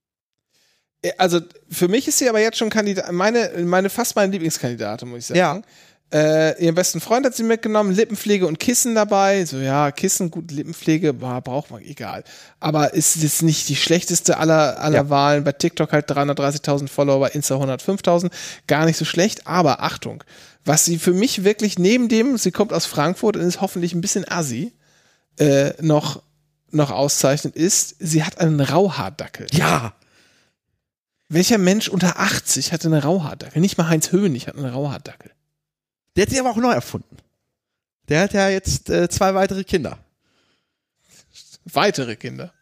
Also für mich ist sie aber jetzt schon Kandidat, meine, meine fast meine Lieblingskandidatin, muss ich sagen. Ja. Äh, ihren besten Freund hat sie mitgenommen, Lippenpflege und Kissen dabei. So, ja, Kissen, gut, Lippenpflege, boah, braucht man, egal. Aber ist jetzt nicht die schlechteste aller, aller ja. Wahlen. Bei TikTok halt dreihundertdreißigtausend Follower, bei Insta hundertfünftausend. Gar nicht so schlecht, aber Achtung, was sie für mich wirklich neben dem, sie kommt aus Frankfurt und ist hoffentlich ein bisschen assi, äh, noch, noch auszeichnet, ist, sie hat einen Rauhaardackel. Ja! Welcher Mensch unter achtzig hat einen Rauhaardackel? Nicht mal Heinz Hönig hat einen Rauhaardackel. Der hat sich aber auch neu erfunden. Der hat ja jetzt äh, zwei weitere Kinder. Weitere Kinder?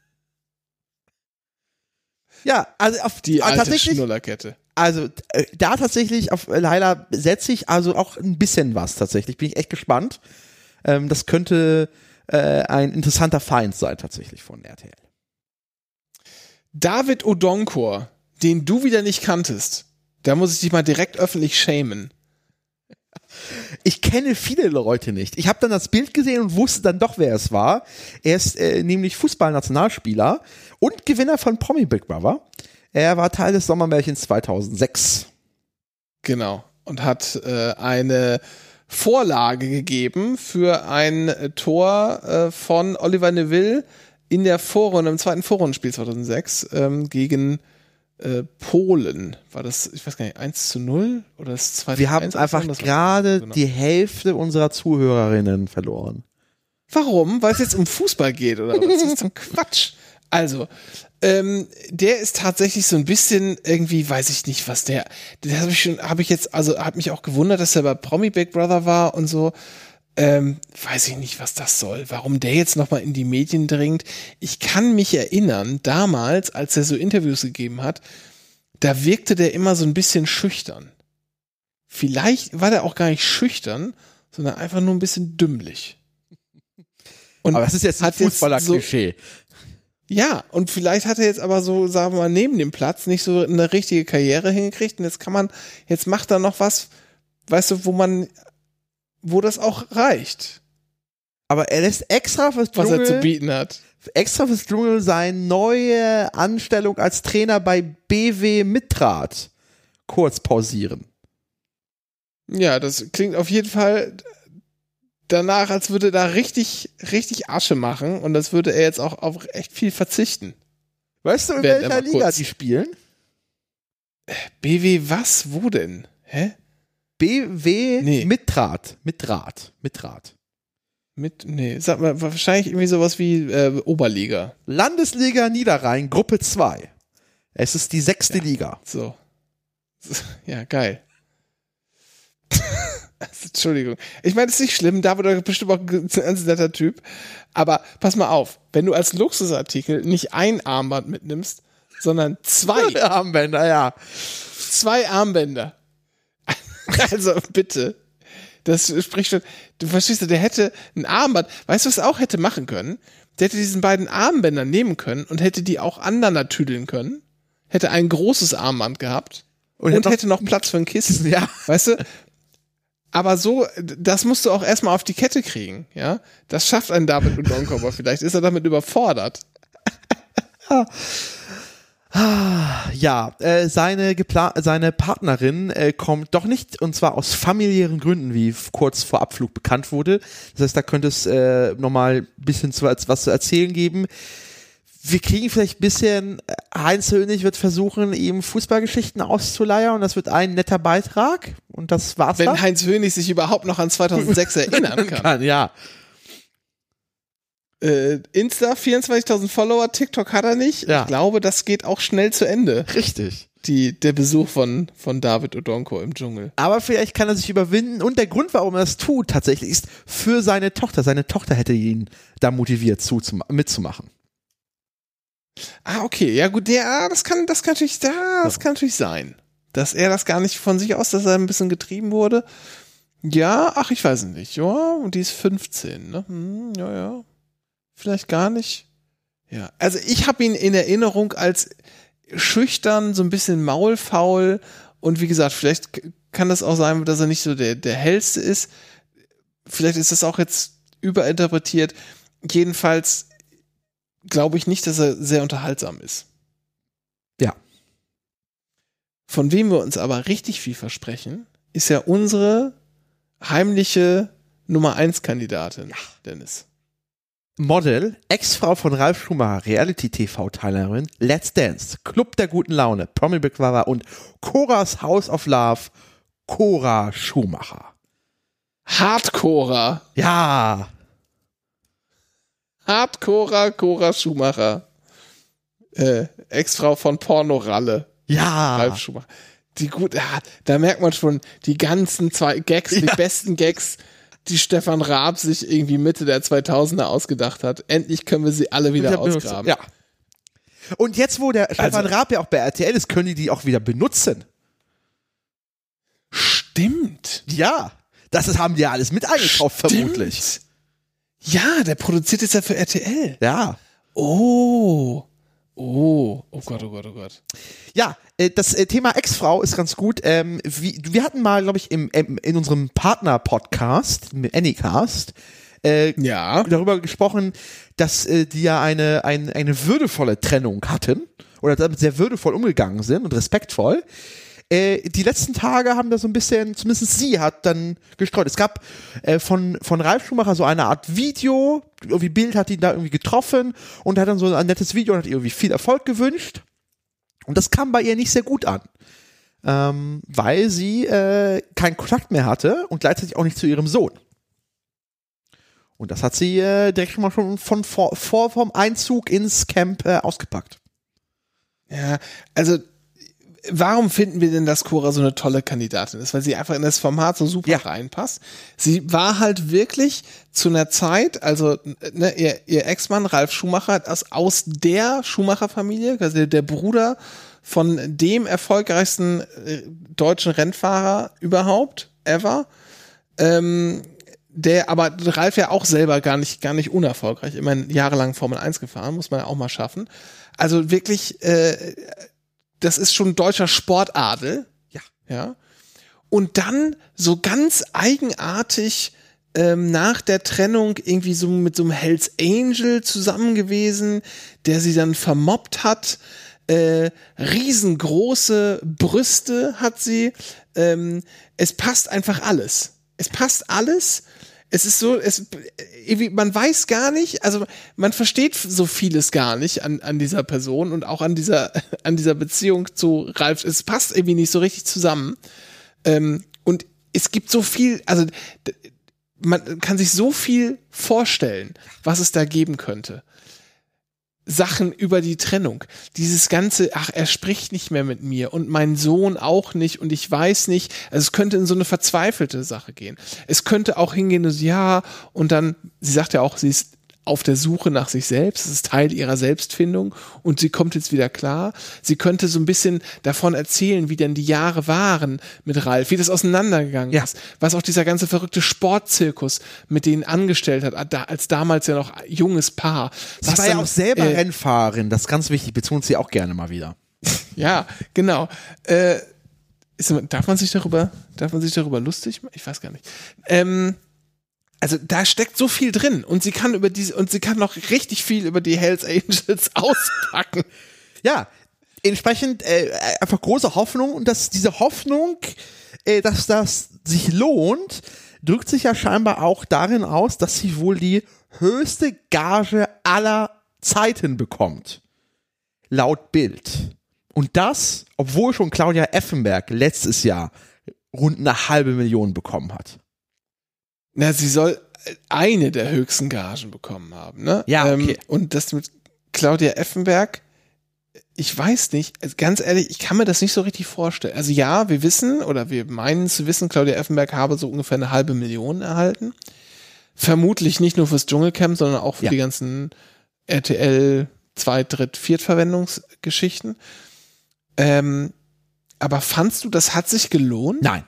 Ja, also auf die äh, alte tatsächlich, Schnullerkette. Also äh, da tatsächlich auf Leila setze ich also auch ein bisschen was tatsächlich. Bin ich echt gespannt. Ähm, das könnte äh, ein interessanter Feind sein tatsächlich von R T L. David Odonkor, den du wieder nicht kanntest, da muss ich dich mal direkt öffentlich schämen. Ich kenne viele Leute nicht. Ich habe dann das Bild gesehen und wusste dann doch, wer es war. Er ist äh, nämlich Fußballnationalspieler und Gewinner von Promi Big Brother. Er war Teil des Sommermärchens zweitausendsechs. Genau. Und hat äh, eine Vorlage gegeben für ein Tor äh, von Oliver Neville in der Vorrunde, im zweiten Vorrundenspiel zweitausendsechs ähm, gegen äh, Polen. War das, ich weiß gar nicht, eins zu null oder das zwei zu eins? Wir haben einfach gerade genau. die Hälfte unserer Zuhörerinnen verloren. Warum? Weil es jetzt um Fußball geht oder was? Das ist doch Quatsch. Also, ähm, der ist tatsächlich so ein bisschen irgendwie, weiß ich nicht, was der, das habe ich schon, habe ich jetzt, also hat mich auch gewundert, dass er bei Promi Big Brother war und so. Ähm, weiß ich nicht, was das soll, warum der jetzt nochmal in die Medien dringt. Ich kann mich erinnern, damals, als er so Interviews gegeben hat, da wirkte der immer so ein bisschen schüchtern. Vielleicht war der auch gar nicht schüchtern, sondern einfach nur ein bisschen dümmlich. Und aber das ist jetzt ein Fußballer-Klischee. So, ja, und vielleicht hat er jetzt aber so, sagen wir mal, neben dem Platz nicht so eine richtige Karriere hingekriegt und jetzt kann man, jetzt macht er noch was, weißt du, wo man, wo das auch reicht. Aber er lässt extra fürs Dschungel, was er zu bieten hat. Extra fürs Dschungel seine neue Anstellung als Trainer bei B W Mitrat kurz pausieren. Ja, das klingt auf jeden Fall danach, als würde er da richtig, richtig Asche machen und das würde er jetzt auch auf echt viel verzichten. Weißt du, in Während welcher Liga kurz. die spielen? B W was? Wo denn? Hä? B W Nee. Mitrat. Mitrat. Mitrat. Mit, nee, sag mal, wahrscheinlich irgendwie sowas wie äh, Oberliga. Landesliga Niederrhein, Gruppe zwei. Es ist die sechste Ja. Liga. So. Ja, geil. Entschuldigung. Ich meine, das ist nicht schlimm, David ist bestimmt auch ein ganz netter Typ. Aber pass mal auf, wenn du als Luxusartikel nicht ein Armband mitnimmst, sondern zwei, Armbänder, ja. zwei Armbänder. Also bitte. Das spricht schon, du verstehst, der hätte ein Armband, weißt du, was er auch hätte machen können? Der hätte diesen beiden Armbänder nehmen können und hätte die auch aneinander tüdeln können. Hätte ein großes Armband gehabt und, und hätte noch Platz für ein Kissen. Ja. Weißt du? Aber so, das musst du auch erstmal auf die Kette kriegen, ja? Das schafft ein David Odonkor, aber vielleicht ist er damit überfordert. Ja, äh, seine, gepla- seine Partnerin äh, kommt doch nicht, und zwar aus familiären Gründen, wie f- kurz vor Abflug bekannt wurde. Das heißt, da könnte es äh, nochmal ein bisschen zu, als, was zu erzählen geben. Wir kriegen vielleicht ein bisschen, äh, Heinz Hönig wird versuchen, ihm Fußballgeschichten auszuleiern und das wird ein netter Beitrag und das war's Wenn dann. Heinz Hönig sich überhaupt noch an zweitausendsechs erinnern kann. kann. Ja. Äh, Insta, vierundzwanzigtausend Follower, TikTok hat er nicht. Ja. Ich glaube, das geht auch schnell zu Ende. Richtig. Die, der Besuch von, von David Odonkor im Dschungel. Aber vielleicht kann er sich überwinden und der Grund, warum er das tut, tatsächlich ist für seine Tochter. Seine Tochter hätte ihn da motiviert, zuzuma- mitzumachen. Ah, okay. Ja, gut, ja, das kann, das kann natürlich, ja, das kann natürlich sein. Dass er das gar nicht von sich aus, dass er ein bisschen getrieben wurde. Ja, ach, ich weiß es nicht. Ja, und die ist fünfzehn, ne? Hm, ja, ja. Vielleicht gar nicht. Ja, also ich habe ihn in Erinnerung als schüchtern, so ein bisschen maulfaul und wie gesagt, vielleicht k- kann das auch sein, dass er nicht so der, der hellste ist. Vielleicht ist das auch jetzt überinterpretiert. Jedenfalls glaube ich nicht, dass er sehr unterhaltsam ist. Ja. Von wem wir uns aber richtig viel versprechen, ist ja unsere heimliche Nummer eins Kandidatin, Dennis. Model, Ex-Frau von Ralf Schumacher, Reality-T V-Teilnehmerin, Let's Dance, Club der guten Laune, Promi Big Brother und Coras House of Love, Cora Schumacher. Hardcorer. Ja. Hardcorer Cora Schumacher. Äh, Ex-Frau von Pornoralle. Ja. Ralf Schumacher. Die gut, ja, da merkt man schon, die ganzen zwei Gags, die Ja. besten Gags, die Stefan Raab sich irgendwie Mitte der zweitausender ausgedacht hat. Endlich können wir sie alle wieder ausgraben. Ja. Und jetzt, wo der Stefan Also- Raab ja auch bei R T L ist, können die die auch wieder benutzen. Stimmt. Ja. Das ist, haben die ja alles mit eingekauft, Stimmt. vermutlich. Ja, der produziert jetzt ja für R T L. Ja. Oh. Oh. Oh Gott, oh Gott, oh Gott. Ja, äh, das äh, Thema Ex-Frau ist ganz gut. Ähm, wie, wir hatten mal, glaube ich, im, im, in unserem Partner-Podcast, im Anycast, äh, Ja. darüber gesprochen, dass äh, die ja eine, ein, eine würdevolle Trennung hatten oder damit sehr würdevoll umgegangen sind und respektvoll. Äh, die letzten Tage haben da so ein bisschen, zumindest sie hat dann gestreut. Es gab äh, von, von Ralf Schumacher so eine Art Video, irgendwie Bild hat ihn da irgendwie getroffen und hat dann so ein nettes Video und hat ihr irgendwie viel Erfolg gewünscht. Und das kam bei ihr nicht sehr gut an, ähm, weil sie äh, keinen Kontakt mehr hatte und gleichzeitig auch nicht zu ihrem Sohn. Und das hat sie äh, direkt schon mal schon von vor, vor vom Einzug ins Camp äh, ausgepackt. Ja, also warum finden wir denn, dass Cora so eine tolle Kandidatin ist? Weil sie einfach in das Format so super ja. reinpasst. Sie war halt wirklich zu einer Zeit, also ne, ihr, ihr Ex-Mann Ralf Schumacher hat aus, aus der Schumacher-Familie, also der Bruder von dem erfolgreichsten äh, deutschen Rennfahrer überhaupt, ever, ähm, der aber Ralf ja auch selber gar nicht, gar nicht unerfolgreich, immerhin jahrelang Formel eins gefahren, muss man ja auch mal schaffen. Also wirklich, äh, das ist schon deutscher Sportadel. Ja. Ja. Und dann so ganz eigenartig ähm, nach der Trennung irgendwie so mit so einem Hells Angel zusammen gewesen, der sie dann vermobbt hat. Äh, riesengroße Brüste hat sie. Ähm, es passt einfach alles. Es passt alles. Es ist so, es, irgendwie, man weiß gar nicht, also man versteht so vieles gar nicht an, an dieser Person und auch an dieser, an dieser Beziehung zu Ralf. Es passt irgendwie nicht so richtig zusammen. Ähm, und es gibt so viel, also man kann sich so viel vorstellen, was es da geben könnte. Sachen über die Trennung. Dieses ganze, ach, er spricht nicht mehr mit mir und mein Sohn auch nicht und ich weiß nicht, also es könnte in so eine verzweifelte Sache gehen. Es könnte auch hingehen und so, ja, und dann, sie sagt ja auch, sie ist auf der Suche nach sich selbst, das ist Teil ihrer Selbstfindung und sie kommt jetzt wieder klar. Sie könnte so ein bisschen davon erzählen, wie denn die Jahre waren mit Ralf, wie das auseinandergegangen ja. ist, was auch dieser ganze verrückte Sportzirkus mit denen angestellt hat, als damals ja noch junges Paar. Sie war ja auch selber äh, Rennfahrerin, das ist ganz wichtig, betont sie auch gerne mal wieder. Ja, genau. Äh, ist, darf man sich darüber, darf man sich darüber lustig machen? Ich weiß gar nicht. Ähm, Also da steckt so viel drin und sie kann über diese und sie kann noch richtig viel über die Hells Angels auspacken. Ja, entsprechend äh, einfach große Hoffnung und dass diese Hoffnung, äh, dass das sich lohnt, drückt sich ja scheinbar auch darin aus, dass sie wohl die höchste Gage aller Zeiten bekommt. Laut Bild. Und das, obwohl schon Claudia Effenberg letztes Jahr rund eine halbe Million bekommen hat. Na, sie soll eine der höchsten Gagen bekommen haben, ne? Ja, okay. Ähm, und das mit Claudia Effenberg, ich weiß nicht, also ganz ehrlich, ich kann mir das nicht so richtig vorstellen. Also ja, wir wissen oder wir meinen zu wissen, Claudia Effenberg habe so ungefähr eine halbe Million erhalten. Vermutlich nicht nur fürs Dschungelcamp, sondern auch für ja. die ganzen R T L Zweit-, Dritt-, Viertverwendungsgeschichten. Ähm, aber fandst du, das hat sich gelohnt? Nein.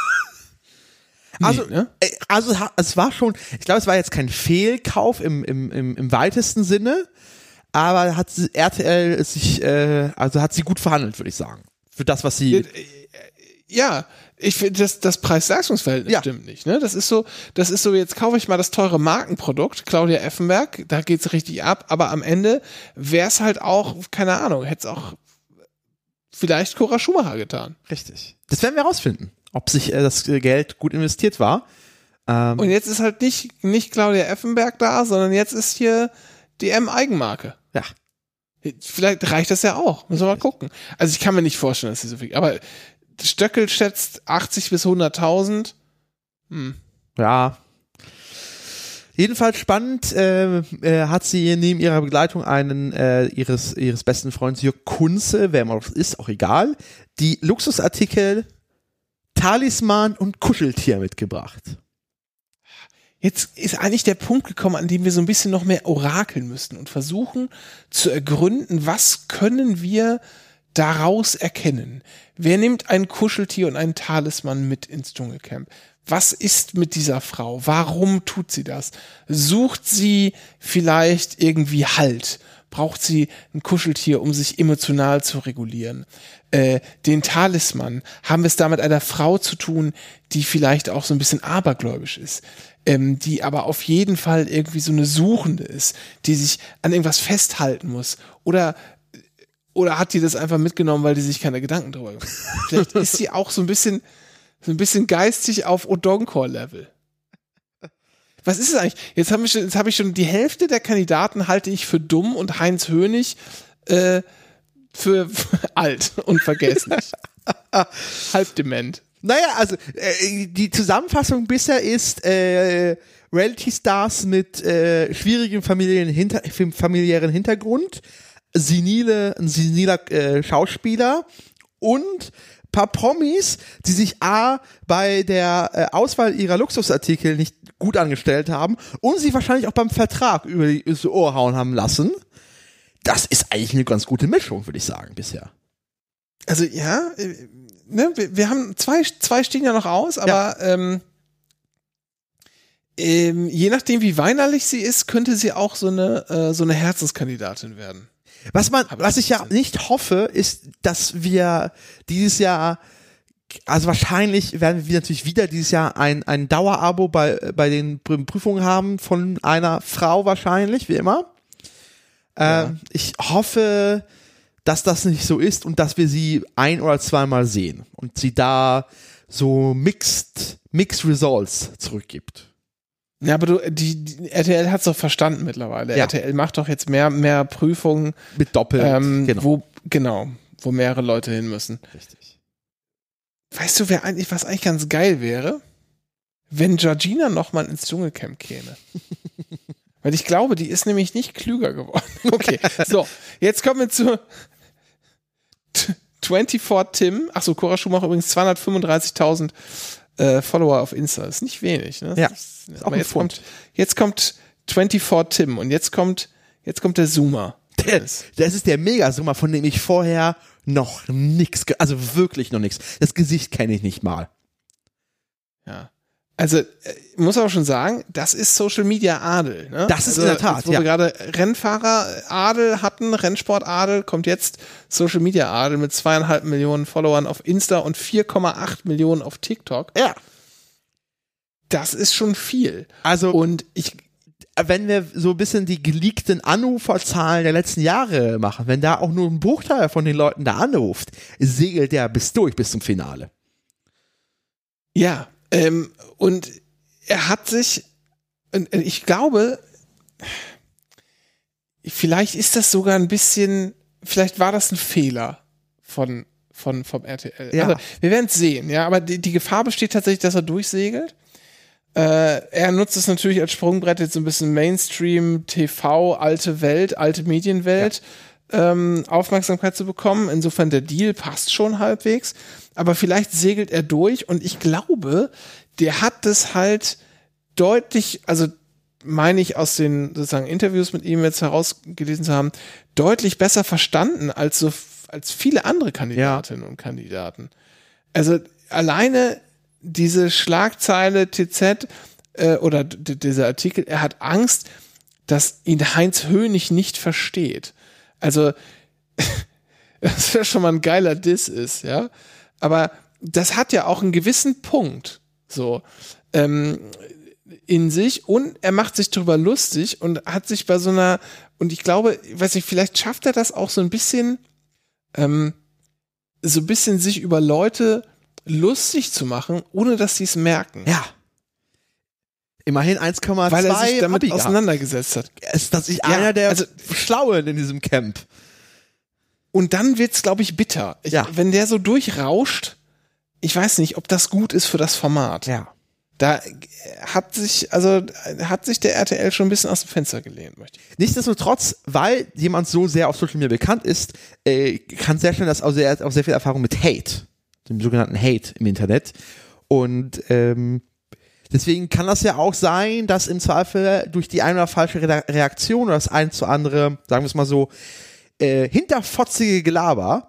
Also, nee, ne? also es war schon, ich glaube, es war jetzt kein Fehlkauf im, im, im, im weitesten Sinne, aber hat R T L sich, äh, also hat sie gut verhandelt, würde ich sagen. Für das, was sie. Ja, ich finde, das, das Preis-Leistungs-Verhältnis ja. stimmt nicht, ne? Das ist so, das ist so, jetzt kaufe ich mal das teure Markenprodukt, Claudia Effenberg, da geht's richtig ab, aber am Ende wäre es halt auch, keine Ahnung, hätte es auch vielleicht Cora Schumacher getan. Richtig. Das werden wir rausfinden, ob sich äh, das Geld gut investiert war. Ähm Und jetzt ist halt nicht, nicht Claudia Effenberg da, sondern jetzt ist hier die M-Eigenmarke. Ja. Vielleicht reicht das ja auch. Müssen wir mal gucken. Also ich kann mir nicht vorstellen, dass sie so viel, aber Stöckel schätzt achtzig bis hunderttausend. Hm. Ja. Jedenfalls spannend, äh, äh, hat sie neben ihrer Begleitung einen äh, ihres ihres besten Freundes Jörg Kunze, wer immer das ist, auch egal, die Luxusartikel Talisman und Kuscheltier mitgebracht. Jetzt ist eigentlich der Punkt gekommen, an dem wir so ein bisschen noch mehr orakeln müssten und versuchen zu ergründen, was können wir daraus erkennen? Wer nimmt ein Kuscheltier und einen Talisman mit ins Dschungelcamp? Was ist mit dieser Frau? Warum tut sie das? Sucht sie vielleicht irgendwie Halt? Braucht sie ein Kuscheltier, um sich emotional zu regulieren? Äh, den Talisman, haben wir es da mit einer Frau zu tun, die vielleicht auch so ein bisschen abergläubisch ist, ähm, die aber auf jeden Fall irgendwie so eine Suchende ist, die sich an irgendwas festhalten muss? Oder Oder hat die das einfach mitgenommen, weil die sich keine Gedanken drüber gemacht hat? Vielleicht ist sie auch so ein bisschen, so ein bisschen geistig auf Odonkor-Level. Was ist es eigentlich? Jetzt habe ich, hab ich schon die Hälfte der Kandidaten halte ich für dumm und Heinz Hönig, äh, für, für alt und vergesslich. Halb dement. Naja, also äh, die Zusammenfassung bisher ist äh, Reality-Stars mit äh, schwierigem familiären, Hinter- familiären Hintergrund, senile, ein seniler äh, Schauspieler und paar Promis, die sich A, bei der äh, Auswahl ihrer Luxusartikel nicht gut angestellt haben und sich wahrscheinlich auch beim Vertrag über die ins Ohr hauen haben lassen. Das ist eigentlich eine ganz gute Mischung, würde ich sagen, bisher. Also ja, äh, ne, wir, wir haben zwei, zwei stehen ja noch aus, aber ja. ähm, ähm, je nachdem, wie weinerlich sie ist, könnte sie auch so eine, äh, so eine Herzenskandidatin werden. Was man, was ich ja nicht hoffe, ist, dass wir dieses Jahr, also wahrscheinlich werden wir natürlich wieder dieses Jahr ein, ein Dauerabo bei, bei den Prüfungen haben von einer Frau wahrscheinlich, wie immer. Ja. Ähm, ich hoffe, dass das nicht so ist und dass wir sie ein- oder zweimal sehen und sie da so mixed, mixed results zurückgibt. Ja, aber du, die, die R T L hat's doch verstanden mittlerweile. Ja. R T L macht doch jetzt mehr, mehr Prüfungen. Mit Doppel. Ähm, genau. Wo, genau, wo mehrere Leute hin müssen. Richtig. Weißt du, wer eigentlich, was eigentlich ganz geil wäre? Wenn Georgina nochmal ins Dschungelcamp käme. Weil ich glaube, die ist nämlich nicht klüger geworden. Okay, so, jetzt kommen wir zu vierundzwanzig Tim. Achso, Cora Schumacher übrigens zweihundertfünfunddreißigtausend äh, Follower auf Insta. Das ist nicht wenig. Ne? Ja, ist, ist aber jetzt kommt, jetzt kommt vierundzwanzig Tim und jetzt kommt, jetzt kommt der Zoomer. Der, das ist der Mega-Zoomer, von dem ich vorher noch nix, ge- also wirklich noch nix. Das Gesicht kenne ich nicht mal. Ja. Also, äh, muss aber schon sagen, das ist Social Media Adel. Ne? Das ist also, in der Tat, jetzt, wo ja. wir gerade Rennfahrer Adel hatten, Rennsport Adel, kommt jetzt Social Media Adel mit zweieinhalb Millionen Followern auf Insta und vier Komma acht Millionen auf TikTok. Ja. Das ist schon viel. Also, und ich, wenn wir so ein bisschen die geleakten Anruferzahlen der letzten Jahre machen, wenn da auch nur ein Bruchteil von den Leuten da anruft, segelt der bis durch, bis zum Finale. Ja, ähm, und er hat sich, und ich glaube, vielleicht ist das sogar ein bisschen, vielleicht war das ein Fehler von, von, vom R T L. Ja. Also, wir werden es sehen, ja, aber die, die Gefahr besteht tatsächlich, dass er durchsegelt. Äh, er nutzt es natürlich als Sprungbrett, jetzt so ein bisschen Mainstream, T V, alte Welt, alte Medienwelt, ja. ähm, Aufmerksamkeit zu bekommen. Insofern der Deal passt schon halbwegs. Aber vielleicht segelt er durch und ich glaube, der hat das halt deutlich, also meine ich aus den sozusagen Interviews mit ihm jetzt herausgelesen zu haben, deutlich besser verstanden als so als viele andere Kandidatinnen ja. und Kandidaten. Also alleine diese Schlagzeile T Z äh, oder d- dieser Artikel, er hat Angst, dass ihn Heinz Hönig nicht versteht. Also das ja schon mal ein geiler Diss ist, ja. Aber das hat ja auch einen gewissen Punkt so ähm, in sich und er macht sich darüber lustig und hat sich bei so einer, und ich glaube, ich weiß nicht, vielleicht schafft er das auch so ein bisschen, ähm, so ein bisschen sich über Leute lustig zu machen, ohne dass sie es merken. Ja. Immerhin eins Komma zwei Weil er sich damit Abi auseinandergesetzt hat. Ist das ich Ja, einer der also, Schlauen in diesem Camp. Und dann wird's, glaube ich, bitter. Ich, Ja. Wenn der so durchrauscht, ich weiß nicht, ob das gut ist für das Format. Ja. Da hat sich, also hat sich der R T L schon ein bisschen aus dem Fenster gelehnt, möchte ich. Nichtsdestotrotz, weil jemand so sehr auf Social Media bekannt ist, äh, kann sehr schnell, dass auch sehr, auch sehr viel Erfahrung mit Hate, dem sogenannten Hate im Internet. Und ähm, deswegen kann das ja auch sein, dass im Zweifel durch die eine oder falsche Re- Reaktion oder das ein zu andere, sagen wir es mal so, äh, hinterfotzige Gelaber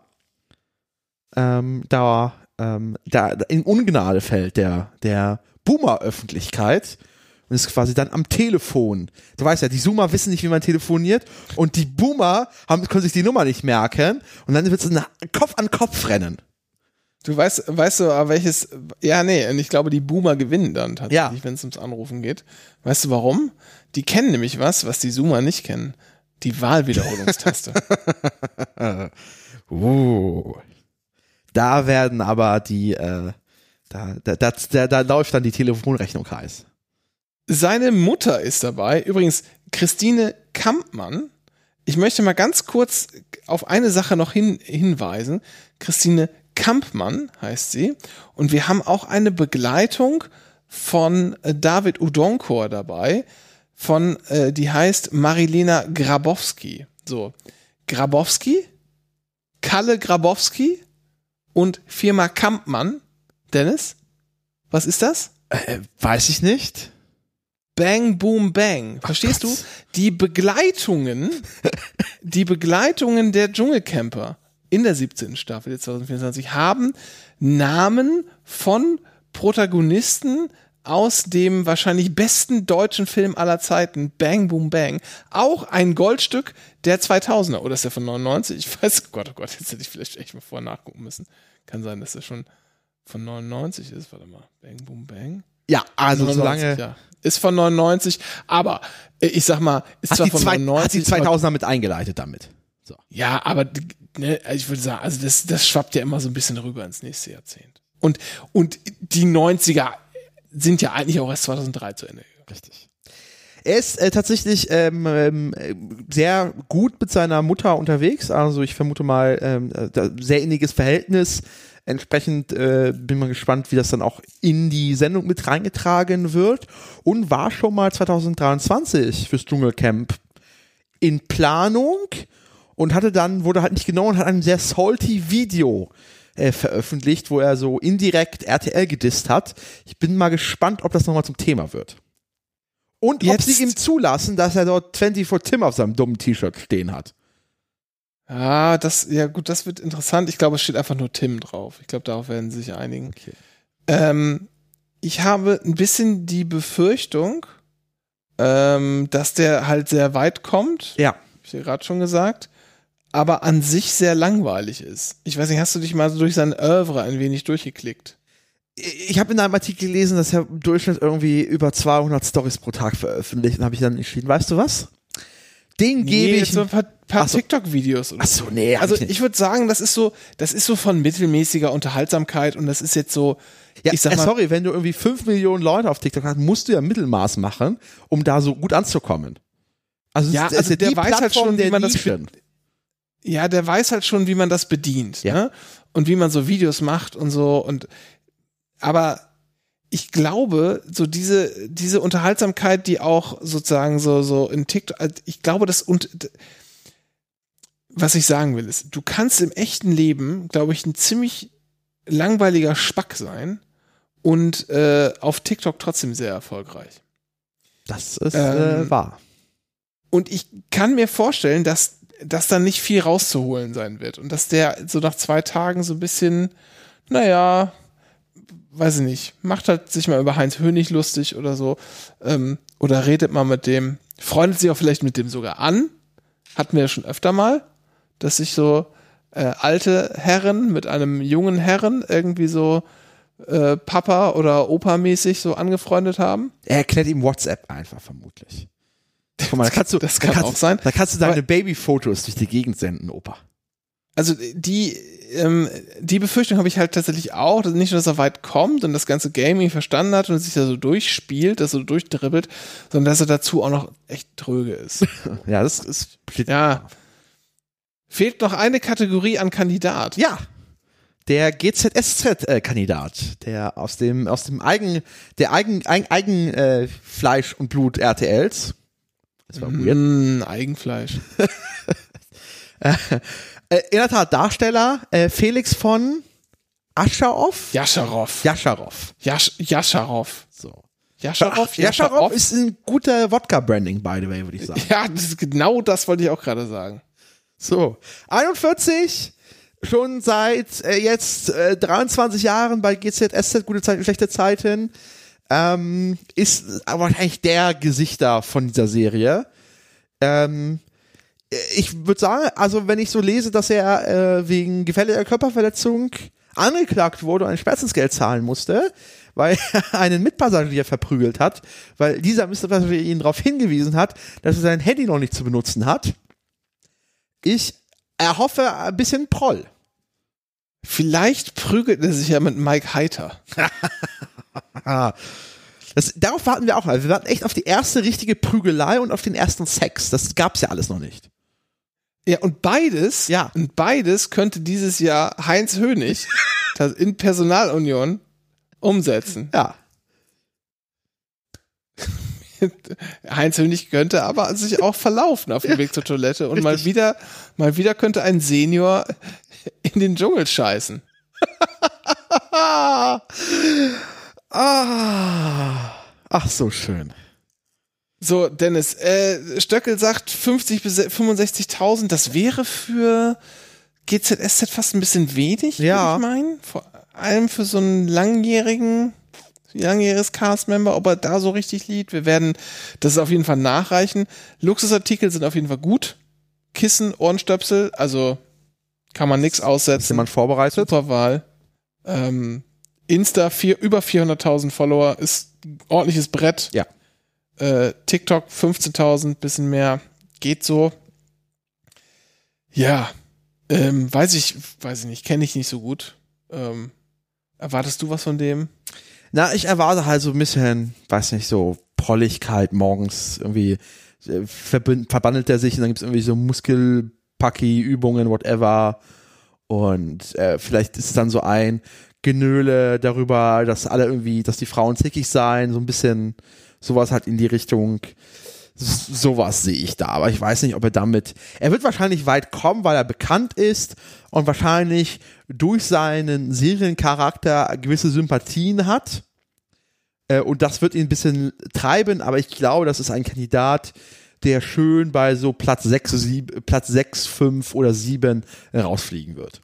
ähm, da, ähm, da in Ungnade fällt der, der Boomer-Öffentlichkeit und ist quasi dann am Telefon. Du weißt ja, die Zoomer wissen nicht, wie man telefoniert und die Boomer haben, können sich die Nummer nicht merken und dann wird es ein Kopf an Kopf rennen. Du weißt, weißt du, welches, ja, nee, und ich glaube, die Boomer gewinnen dann tatsächlich, Ja. wenn es ums Anrufen geht. Weißt du warum? Die kennen nämlich was, was die Zoomer nicht kennen. Die Wahlwiederholungstaste. uh. Da werden aber die, äh, da, da, da, da, da läuft dann die Telefonrechnung heiß. Seine Mutter ist dabei, übrigens Christine Kampmann, ich möchte mal ganz kurz auf eine Sache noch hin, hinweisen. Christine Kampmann heißt sie. Und wir haben auch eine Begleitung von äh, David Udonkor dabei, von, äh, die heißt Marilena Grabowski. So, Grabowski, Kalle Grabowski und Firma Kampmann. Dennis, was ist das? Äh, weiß ich nicht. Bang, Boom, Bang. Verstehst du? Die Begleitungen, die Begleitungen der Dschungelcamper in der siebzehnten Staffel der zwanzig vierundzwanzig haben Namen von Protagonisten aus dem wahrscheinlich besten deutschen Film aller Zeiten, Bang, Boom, Bang. Auch ein Goldstück der zweitausender. Oder ist der von neunundneunzig? Ich weiß, oh Gott, oh Gott, jetzt hätte ich vielleicht echt mal vorher nachgucken müssen. Kann sein, dass der schon von neunundneunzig ist. Warte mal. Bang, Boom, Bang. Ja, also solange... Ja. Ist von neunundneunzig, aber äh, ich sag mal, ist hat zwar die von zwei, neunundneunzig. Hat die zweitausender mit eingeleitet damit. So. Ja, aber ne, ich würde sagen, also das, das schwappt ja immer so ein bisschen rüber ins nächste Jahrzehnt. Und, und die neunziger sind ja eigentlich auch erst zweitausenddrei zu Ende gegangen. Richtig. Er ist äh, tatsächlich ähm, ähm, sehr gut mit seiner Mutter unterwegs, also ich vermute mal ähm, da, sehr inniges Verhältnis. Entsprechend äh, bin mal gespannt, wie das dann auch in die Sendung mit reingetragen wird und war schon mal zwanzig dreiundzwanzig fürs Dschungelcamp in Planung und hatte dann, wurde halt nicht genommen und hat ein sehr salty Video äh, veröffentlicht, wo er so indirekt R T L gedisst hat. Ich bin mal gespannt, ob das nochmal zum Thema wird. Und Jetzt. ob sie ihm zulassen, dass er dort vierundzwanzig Tim auf seinem dummen T-Shirt stehen hat. Ja, das, ja gut, das wird interessant. Ich glaube, es steht einfach nur Tim drauf. Ich glaube, darauf werden sie sich einigen. Okay. Ähm, ich habe ein bisschen die Befürchtung, ähm, dass der halt sehr weit kommt. Ja. Hab ich ja gerade schon gesagt. Aber an sich sehr langweilig ist. Ich weiß nicht, hast du dich mal so durch sein Oeuvre ein wenig durchgeklickt? Ich habe in einem Artikel gelesen, dass er im Durchschnitt irgendwie über zweihundert Stories pro Tag veröffentlicht und habe ich dann entschieden, weißt du was? Den gebe nee, ich so ein paar, paar so. TikTok-Videos. Oder Ach so, nee. Also ich, ich würde sagen, das ist so, das ist so von mittelmäßiger Unterhaltsamkeit und das ist jetzt so, ja, ich sag äh, mal, sorry, wenn du irgendwie fünf Millionen Leute auf TikTok hast, musst du ja Mittelmaß machen, um da so gut anzukommen. Also, ja, es ist, also ja der die weiß halt Plattform schon, wie der man das Nischen. Ja, der weiß halt schon, wie man das bedient, Ja. ne? Und wie man so Videos macht und so und aber ich glaube, so diese diese Unterhaltsamkeit, die auch sozusagen so so in TikTok, ich glaube, das und was ich sagen will ist, du kannst im echten Leben, glaube ich, ein ziemlich langweiliger Spack sein und äh, auf TikTok trotzdem sehr erfolgreich. Das ist Ähm, äh, wahr. Und ich kann mir vorstellen, dass dass da nicht viel rauszuholen sein wird und dass der so nach zwei Tagen so ein bisschen, naja, weiß ich nicht, macht halt sich mal über Heinz Hönig lustig oder so, ähm, oder redet mal mit dem, freundet sich auch vielleicht mit dem sogar an, hatten wir ja schon öfter mal, dass sich so äh, alte Herren mit einem jungen Herren irgendwie so äh, Papa- oder Opa-mäßig so angefreundet haben. Er erklärt ihm WhatsApp einfach vermutlich. Guck mal, da kannst du, das kann da kannst, auch sein. Da kannst du deine Aber- Babyfotos durch die Gegend senden, Opa. Also die, ähm, die Befürchtung habe ich halt tatsächlich auch, dass nicht nur, dass er weit kommt und das ganze Gaming verstanden hat und sich da so durchspielt, das so durchdribbelt, sondern dass er dazu auch noch echt tröge ist. Ja, das ist Ja. Fehlt noch eine Kategorie an Kandidat. Ja, der G Z S Z-Kandidat, der aus dem aus dem Eigen der Eigen Eigen, Eigen äh, Fleisch und Blut R T Ls. Das war weird. Mm, Eigenfleisch. äh, in der Tat Darsteller äh, Felix von Ascharov. Jascharow. Jascharow. Jasch Jascharow. So. Jascharow? Jascharow ist ein guter Wodka-Branding, by the way, würde ich sagen. Ja, das ist genau das wollte ich auch gerade sagen. So, einundvierzig, schon seit äh, jetzt äh, dreiundzwanzig Jahren bei G Z S Z, gute Zeiten, schlechte Zeiten, ähm, ist aber wahrscheinlich der Gesichter von dieser Serie. Ähm, ich würde sagen, also wenn ich so lese, dass er äh, wegen gefährlicher Körperverletzung angeklagt wurde und ein Schmerzensgeld zahlen musste, weil er einen Mitpassagier verprügelt hat, weil dieser Mitpassagier ihn darauf hingewiesen hat, dass er sein Handy noch nicht zu benutzen hat. Ich erhoffe ein bisschen Proll. Vielleicht prügelt er sich ja mit Mike Heiter. Das, darauf warten wir auch mal. Wir warten echt auf die erste richtige Prügelei und auf den ersten Sex. Das gab's ja alles noch nicht. Ja, und beides, Ja. und beides könnte dieses Jahr Heinz Hönig das in Personalunion umsetzen. Ja. Heinz Hönig könnte aber sich auch verlaufen auf dem Weg zur Toilette und mal wieder, mal wieder könnte ein Senior in den Dschungel scheißen. ah. Ach, so schön. So, Dennis, äh, Stöckel sagt fünfzig bis fünfundsechzigtausend, das wäre für G Z S Z fast ein bisschen wenig, Ja. würde ich meinen. Vor allem für so einen langjährigen, langjähriges Cast-Member, ob er da so richtig liegt. Wir werden das auf jeden Fall nachreichen. Luxusartikel sind auf jeden Fall gut. Kissen, Ohrenstöpsel, also kann man nichts Ist aussetzen. jemand vorbereitet? Super Wahl. Ähm, Insta, vier, über vierhunderttausend Follower, ist ein ordentliches Brett. Ja. Äh, TikTok fünfzehntausend, bisschen mehr, geht so. Ja, ähm, weiß ich, weiß ich nicht, kenne ich nicht so gut. Ähm, erwartest du was von dem? Na, ich erwarte halt so ein bisschen, weiß nicht, so Polligkeit morgens irgendwie äh, verbünd, verbandelt er sich und dann gibt es irgendwie so Muskelpacki-Übungen, whatever. Und äh, vielleicht ist es dann so ein Genöle darüber, dass alle irgendwie, dass die Frauen zickig seien, so ein bisschen sowas halt in die Richtung, s- sowas sehe ich da. Aber ich weiß nicht, ob er damit, er wird wahrscheinlich weit kommen, weil er bekannt ist und wahrscheinlich durch seinen Seriencharakter gewisse Sympathien hat. Äh, und das wird ihn ein bisschen treiben, aber ich glaube, das ist ein Kandidat, der schön bei so Platz sechs, sieben, Platz sechs, fünf oder sieben rausfliegen wird.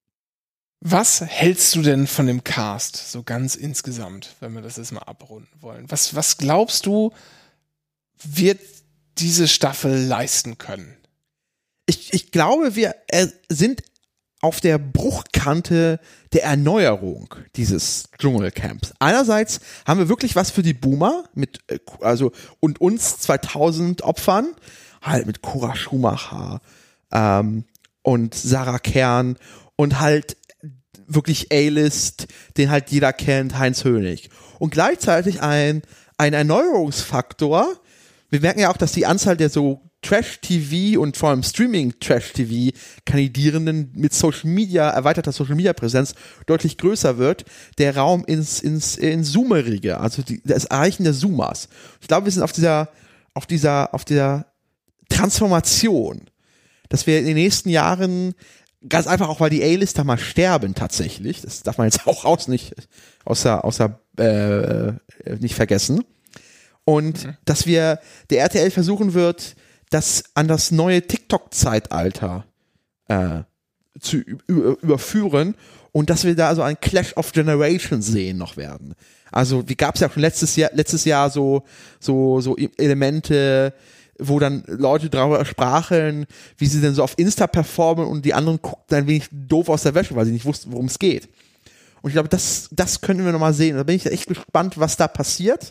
Was hältst du denn von dem Cast, so ganz insgesamt, wenn wir das jetzt mal abrunden wollen? Was, was glaubst du, wird diese Staffel leisten können? Ich, ich glaube, wir äh, sind auf der Bruchkante der Erneuerung dieses Dschungelcamps. Einerseits haben wir wirklich was für die Boomer mit äh, also und uns zweitausend Opfern, halt mit Cora Schumacher ähm, und Sarah Kern und halt wirklich A-List, den halt jeder kennt, Heinz Hönig. Und gleichzeitig ein, ein Erneuerungsfaktor. Wir merken ja auch, dass die Anzahl der so Trash-T V und vor allem Streaming-Trash-T V-Kandidierenden mit Social Media, erweiterter Social Media-Präsenz deutlich größer wird. Der Raum ins, ins, ins Zoomerige, also die, das Erreichen der Zoomers. Ich glaube, wir sind auf dieser, auf dieser, auf der Transformation, dass wir in den nächsten Jahren ganz einfach auch, weil die A-Lister mal sterben tatsächlich. Das darf man jetzt auch aus nicht, außer, außer, äh, nicht vergessen. Und mhm. dass wir, der R T L versuchen wird, das an das neue TikTok-Zeitalter äh, zu ü- überführen und dass wir da so ein Clash of Generations sehen noch werden. Also, wie gab es ja auch schon letztes Jahr, letztes Jahr so, so, so Elemente, wo dann Leute darüber sprachen, wie sie denn so auf Insta performen und die anderen guckten ein wenig doof aus der Wäsche, weil sie nicht wussten, worum es geht. Und ich glaube, das, das können wir nochmal sehen. Da bin ich echt gespannt, was da passiert.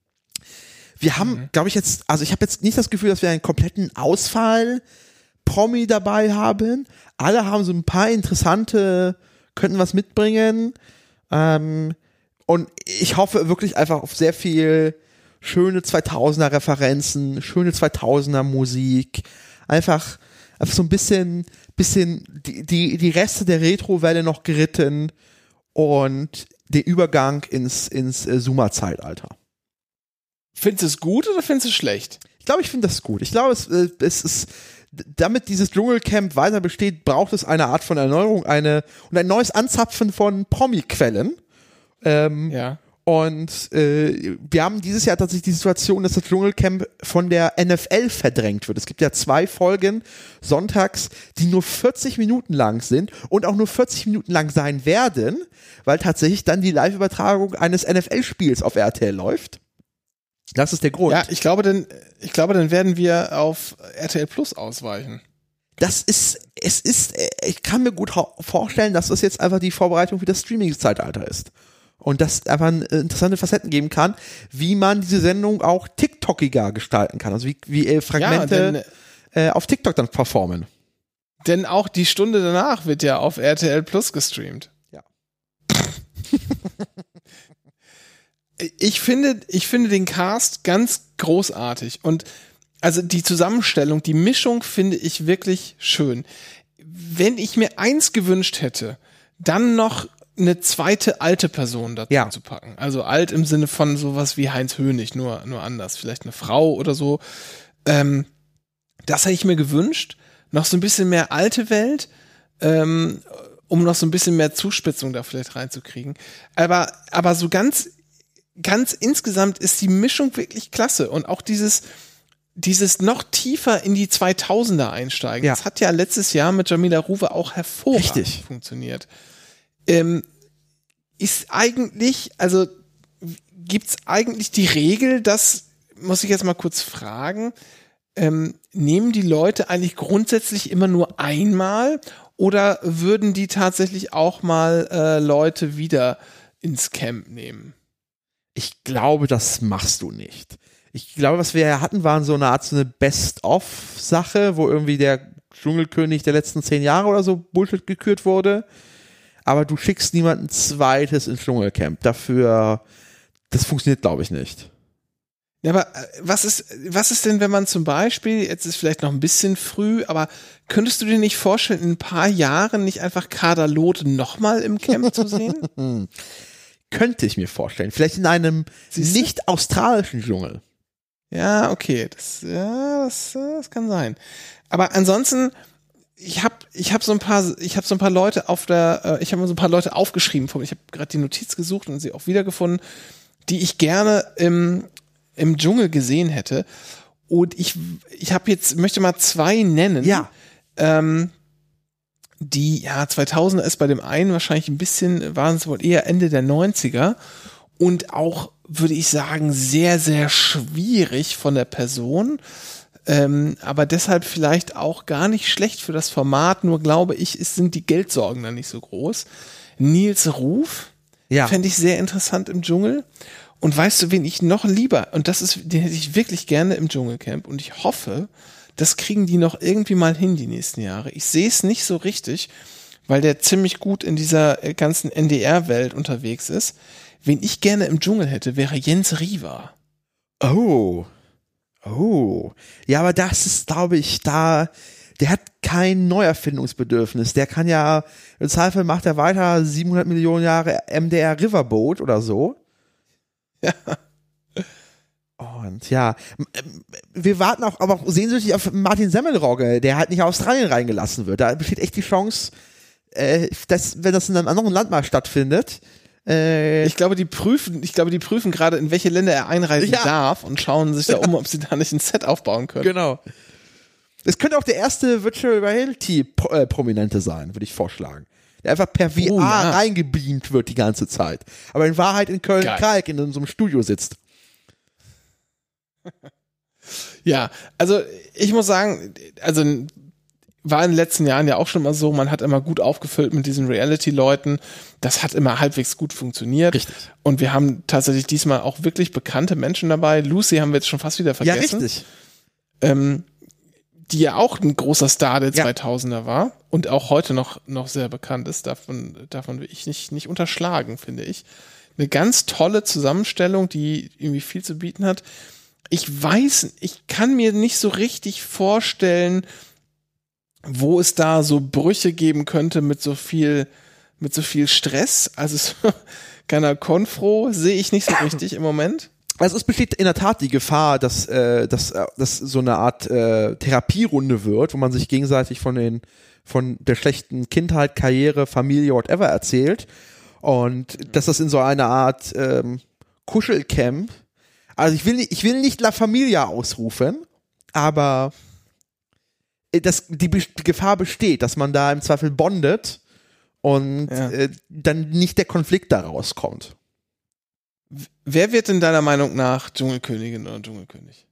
Wir haben, mhm. glaube ich jetzt, also ich habe jetzt nicht das Gefühl, dass wir einen kompletten Ausfall-Promi dabei haben. Alle haben so ein paar interessante, könnten was mitbringen. Ähm, und ich hoffe wirklich einfach auf sehr viel schöne zweitausender Referenzen, schöne zweitausender Musik, einfach, einfach so ein bisschen, bisschen die, die, die Reste der Retro-Welle noch geritten und den Übergang ins, ins äh, Zoomer-Zeitalter. Findest du es gut oder findest du es schlecht? Ich glaube, ich finde das gut. Ich glaube, es, äh, es ist, damit dieses Dschungelcamp weiter besteht, braucht es eine Art von Erneuerung, eine, und ein neues Anzapfen von Promi-Quellen. Ähm, ja. Und äh, wir haben dieses Jahr tatsächlich die Situation, dass das Dschungelcamp von der N F L verdrängt wird. Es gibt ja zwei Folgen sonntags, die nur vierzig Minuten lang sind und auch nur vierzig Minuten lang sein werden, weil tatsächlich dann die Live-Übertragung eines N F L-Spiels auf R T L läuft. Das ist der Grund. Ja, ich glaube, dann, ich glaube, dann werden wir auf R T L Plus ausweichen. Das ist, es ist, ich kann mir gut vorstellen, dass das jetzt einfach die Vorbereitung für das Streaming-Zeitalter ist. Und das einfach interessante Facetten geben kann, wie man diese Sendung auch TikTokiger gestalten kann. Also wie, wie äh, Fragmente ja, denn, äh, auf TikTok dann performen. Denn auch die Stunde danach wird ja auf R T L Plus gestreamt. Ja. ich finde, ich finde den Cast ganz großartig. Und also die Zusammenstellung, die Mischung finde ich wirklich schön. Wenn ich mir eins gewünscht hätte, dann noch eine zweite alte Person dazu ja. zu packen. Also alt im Sinne von sowas wie Heinz Hönig, nur, nur anders. Vielleicht eine Frau oder so. Ähm, das hätte ich mir gewünscht. Noch so ein bisschen mehr alte Welt, ähm, um noch so ein bisschen mehr Zuspitzung da vielleicht reinzukriegen. Aber, aber so ganz, ganz insgesamt ist die Mischung wirklich klasse. Und auch dieses, dieses noch tiefer in die zweitausender einsteigen. Ja. Das hat ja letztes Jahr mit Jamila Ruwe auch hervorragend Richtig. funktioniert. Ähm, ist eigentlich, also gibt's eigentlich die Regel, dass, muss ich jetzt mal kurz fragen, ähm, nehmen die Leute eigentlich grundsätzlich immer nur einmal oder würden die tatsächlich auch mal äh, Leute wieder ins Camp nehmen? Ich glaube, das machst du nicht. Ich glaube, was wir hatten, waren so eine Art so eine Best-of-Sache, wo irgendwie der Dschungelkönig der letzten zehn Jahre oder so Bullshit gekürt wurde. Aber du schickst niemanden zweites ins Dschungelcamp. Dafür, das funktioniert, glaube ich, nicht. Ja, aber was ist, was ist denn, wenn man zum Beispiel, jetzt ist vielleicht noch ein bisschen früh, aber könntest du dir nicht vorstellen, in ein paar Jahren nicht einfach Kader Loth nochmal im Camp zu sehen? Könnte ich mir vorstellen. Vielleicht in einem Siehste? nicht australischen Dschungel. Ja, okay, das, ja, das, das kann sein. Aber ansonsten, ich habe ich hab so ein paar, ich habe so ein paar Leute auf der, äh, ich habe mir so ein paar Leute aufgeschrieben. Ich habe gerade die Notiz gesucht und sie auch wiedergefunden, die ich gerne im im Dschungel gesehen hätte. Und ich, ich habe jetzt, möchte mal zwei nennen. Ja. Ähm, die, ja, zweitausender ist bei dem einen wahrscheinlich ein bisschen, waren es wohl eher Ende der neunziger. Und auch, würde ich sagen, sehr, sehr schwierig von der Person. Ähm, aber deshalb vielleicht auch gar nicht schlecht für das Format. Nur glaube ich, es sind die Geldsorgen dann nicht so groß. Nils Ruf, Ja. fände ich sehr interessant im Dschungel. Und weißt du, wen ich noch lieber, und das ist, den hätte ich wirklich gerne im Dschungelcamp, und ich hoffe, das kriegen die noch irgendwie mal hin die nächsten Jahre. Ich sehe es nicht so richtig, weil der ziemlich gut in dieser ganzen N D R-Welt unterwegs ist. Wen ich gerne im Dschungel hätte, wäre Jens Riva. Oh. Oh. Ja, aber das ist, glaube ich, da, der hat kein Neuerfindungsbedürfnis. Der kann ja, im Zweifel macht er weiter siebenhundert Millionen Jahre M D R Riverboat oder so. Ja. Und ja, wir warten auch, aber auch sehnsüchtig auf Martin Semmelrogge, der halt nicht nach Australien reingelassen wird. Da besteht echt die Chance, äh, dass, wenn das in einem anderen Land mal stattfindet. Äh, ich glaube, die prüfen, ich glaube, die prüfen gerade, in welche Länder er einreisen ja. darf und schauen sich da um, ob sie da nicht ein Set aufbauen können. Genau. Es könnte auch der erste Virtual Reality äh, Prominente sein, würde ich vorschlagen. Der einfach per V R oh, ja. reingebeamt wird die ganze Zeit. Aber in Wahrheit in Köln-Kalk in so einem Studio sitzt. Ja, also ich muss sagen, also war in den letzten Jahren ja auch schon mal so, man hat immer gut aufgefüllt mit diesen Reality-Leuten. Das hat immer halbwegs gut funktioniert. Richtig. Und wir haben tatsächlich diesmal auch wirklich bekannte Menschen dabei. Lucy haben wir jetzt schon fast wieder vergessen. Ja, richtig. Ähm, die ja auch ein großer Star der Ja. zweitausender war und auch heute noch, noch sehr bekannt ist. Davon, davon will ich nicht, nicht unterschlagen, finde ich. Eine ganz tolle Zusammenstellung, die irgendwie viel zu bieten hat. Ich weiß, ich kann mir nicht so richtig vorstellen, wo es da so Brüche geben könnte mit so viel, mit so viel Stress. Also so, keiner Konfro sehe ich nicht so richtig im Moment. Also es besteht in der Tat die Gefahr, dass äh, dass, äh, dass so eine Art äh, Therapierunde wird, wo man sich gegenseitig von den von der schlechten Kindheit, Karriere, Familie, whatever erzählt und dass das in so eine Art ähm, Kuschelcamp, also ich will nicht, ich will nicht La Familia ausrufen, aber das, die, Be- die Gefahr besteht, dass man da im Zweifel bondet und Ja. äh, dann nicht der Konflikt daraus kommt. Wer wird denn deiner Meinung nach Dschungelkönigin oder Dschungelkönig?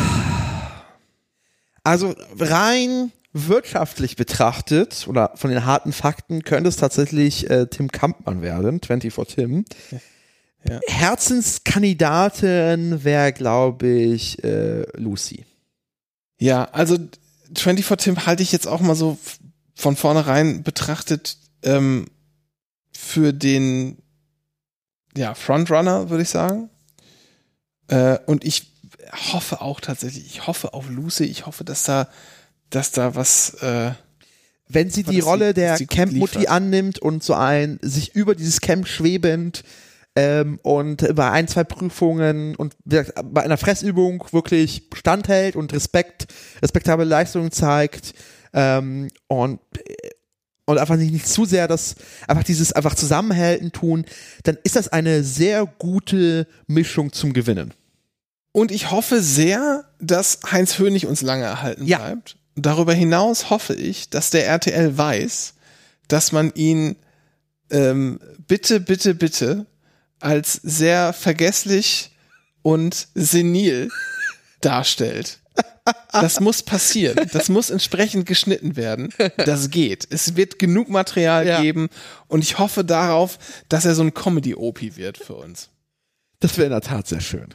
Also rein wirtschaftlich betrachtet oder von den harten Fakten könnte es tatsächlich äh, Tim Kampmann werden, vierundzwanzig Tim. Ja. Herzenskandidatin wäre, glaube ich, äh, Lucy. Ja, also vierundzwanzig Tim halte ich jetzt auch mal so f- von vornherein betrachtet ähm, für den ja, Frontrunner, würde ich sagen. Äh, und ich hoffe auch tatsächlich, ich hoffe auf Lucy, ich hoffe, dass da, dass da was, äh, wenn sie die Rolle sie, der sie Camp-Mutti annimmt und so ein, sich über dieses Camp schwebend ähm, und bei ein, zwei Prüfungen und bei einer Fressübung wirklich standhält und Respekt, respektable Leistungen zeigt ähm, und und einfach nicht, nicht zu sehr das, einfach dieses einfach Zusammenhalten tun, dann ist das eine sehr gute Mischung zum Gewinnen. Und ich hoffe sehr, dass Heinz Hönig uns lange erhalten ja. bleibt. Darüber hinaus hoffe ich, dass der R T L weiß, dass man ihn ähm, bitte, bitte, bitte als sehr vergesslich und senil darstellt. Das muss passieren. Das muss entsprechend geschnitten werden. Das geht. Es wird genug Material ja. geben und ich hoffe darauf, dass er so ein Comedy-O P wird für uns. Das wäre in der Tat sehr schön.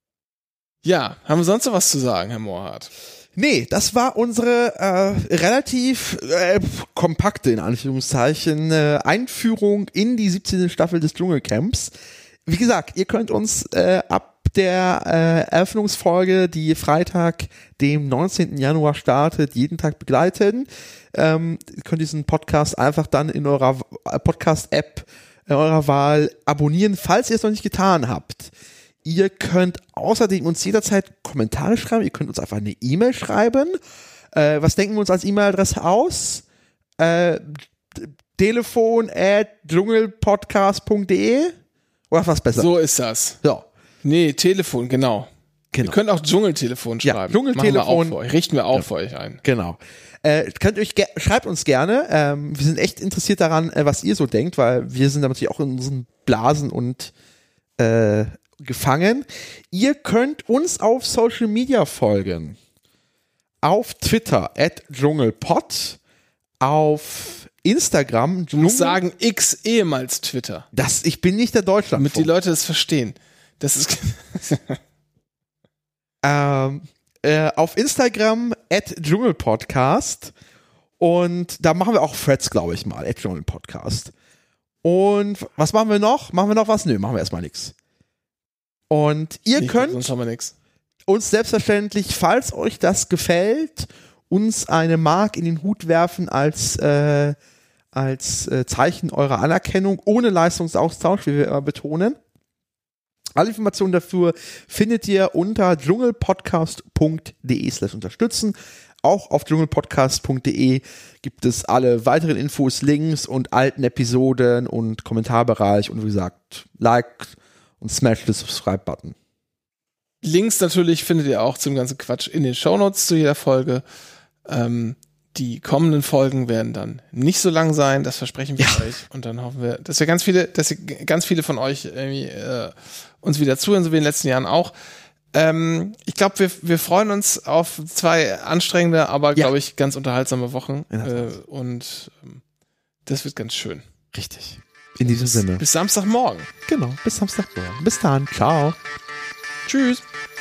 Ja, haben wir sonst noch was zu sagen, Herr Mohrhardt? Nee, das war unsere äh, relativ äh, kompakte, in Anführungszeichen, äh, Einführung in die siebzehnte Staffel des Dschungelcamps. Wie gesagt, ihr könnt uns äh, ab der äh, Eröffnungsfolge, die Freitag, dem neunzehnten Januar startet, jeden Tag begleiten. Ähm, ihr könnt diesen Podcast einfach dann in eurer Podcast-App in eurer Wahl abonnieren, falls ihr es noch nicht getan habt. Ihr könnt außerdem uns jederzeit Kommentare schreiben. Ihr könnt uns einfach eine E-Mail schreiben. Äh, was denken wir uns als E-Mail-Adresse aus? Äh, telefon at dschungelpodcast punkt de oder was besser? So ist das. Ja. Nee, Telefon, genau. genau. Ihr könnt auch Dschungeltelefon schreiben. Ja, Dschungeltelefon. Machen wir auch für euch. Richten wir auch ja. für euch ein. Genau. Äh, könnt euch ge- schreibt uns gerne. Ähm, wir sind echt interessiert daran, äh, was ihr so denkt, weil wir sind da natürlich auch in unseren Blasen und äh, gefangen. Ihr könnt uns auf Social Media folgen. Auf Twitter at dschungelpod, auf Instagram. Du musst sagen X ehemals Twitter. Das, ich bin nicht der Deutschland. Damit die Leute das verstehen. Das ist ähm, äh, auf Instagram at dschungelpodcast und da machen wir auch Threads, glaube ich mal, at dschungelpodcast. Und was machen wir noch? Machen wir noch was? Nö, machen wir erstmal nichts. Und ihr ich könnt glaub, sonst haben wir nix. uns selbstverständlich, falls euch das gefällt, uns eine Mark in den Hut werfen als, äh, als äh, Zeichen eurer Anerkennung, ohne Leistungsaustausch, wie wir immer betonen. Alle Informationen dafür findet ihr unter dschungelpodcast punkt de slash unterstützen. Auch auf dschungelpodcast punkt de gibt es alle weiteren Infos, Links und alten Episoden und Kommentarbereich und wie gesagt, like und smash den Subscribe-Button. Links natürlich findet ihr auch zum ganzen Quatsch in den Shownotes zu jeder Folge. Ähm, die kommenden Folgen werden dann nicht so lang sein, das versprechen wir ja. euch. Und dann hoffen wir, dass wir ganz viele, dass ihr ganz viele von euch irgendwie, äh, uns wieder zuhören, so wie in den letzten Jahren auch. Ähm, ich glaube, wir, wir freuen uns auf zwei anstrengende, aber ja. glaube ich ganz unterhaltsame Wochen. Äh, und ähm, das wird ganz schön. Richtig. In diesem bis, Sinne. Bis Samstagmorgen. Genau, bis Samstagmorgen. Bis dann. Ciao. Tschüss.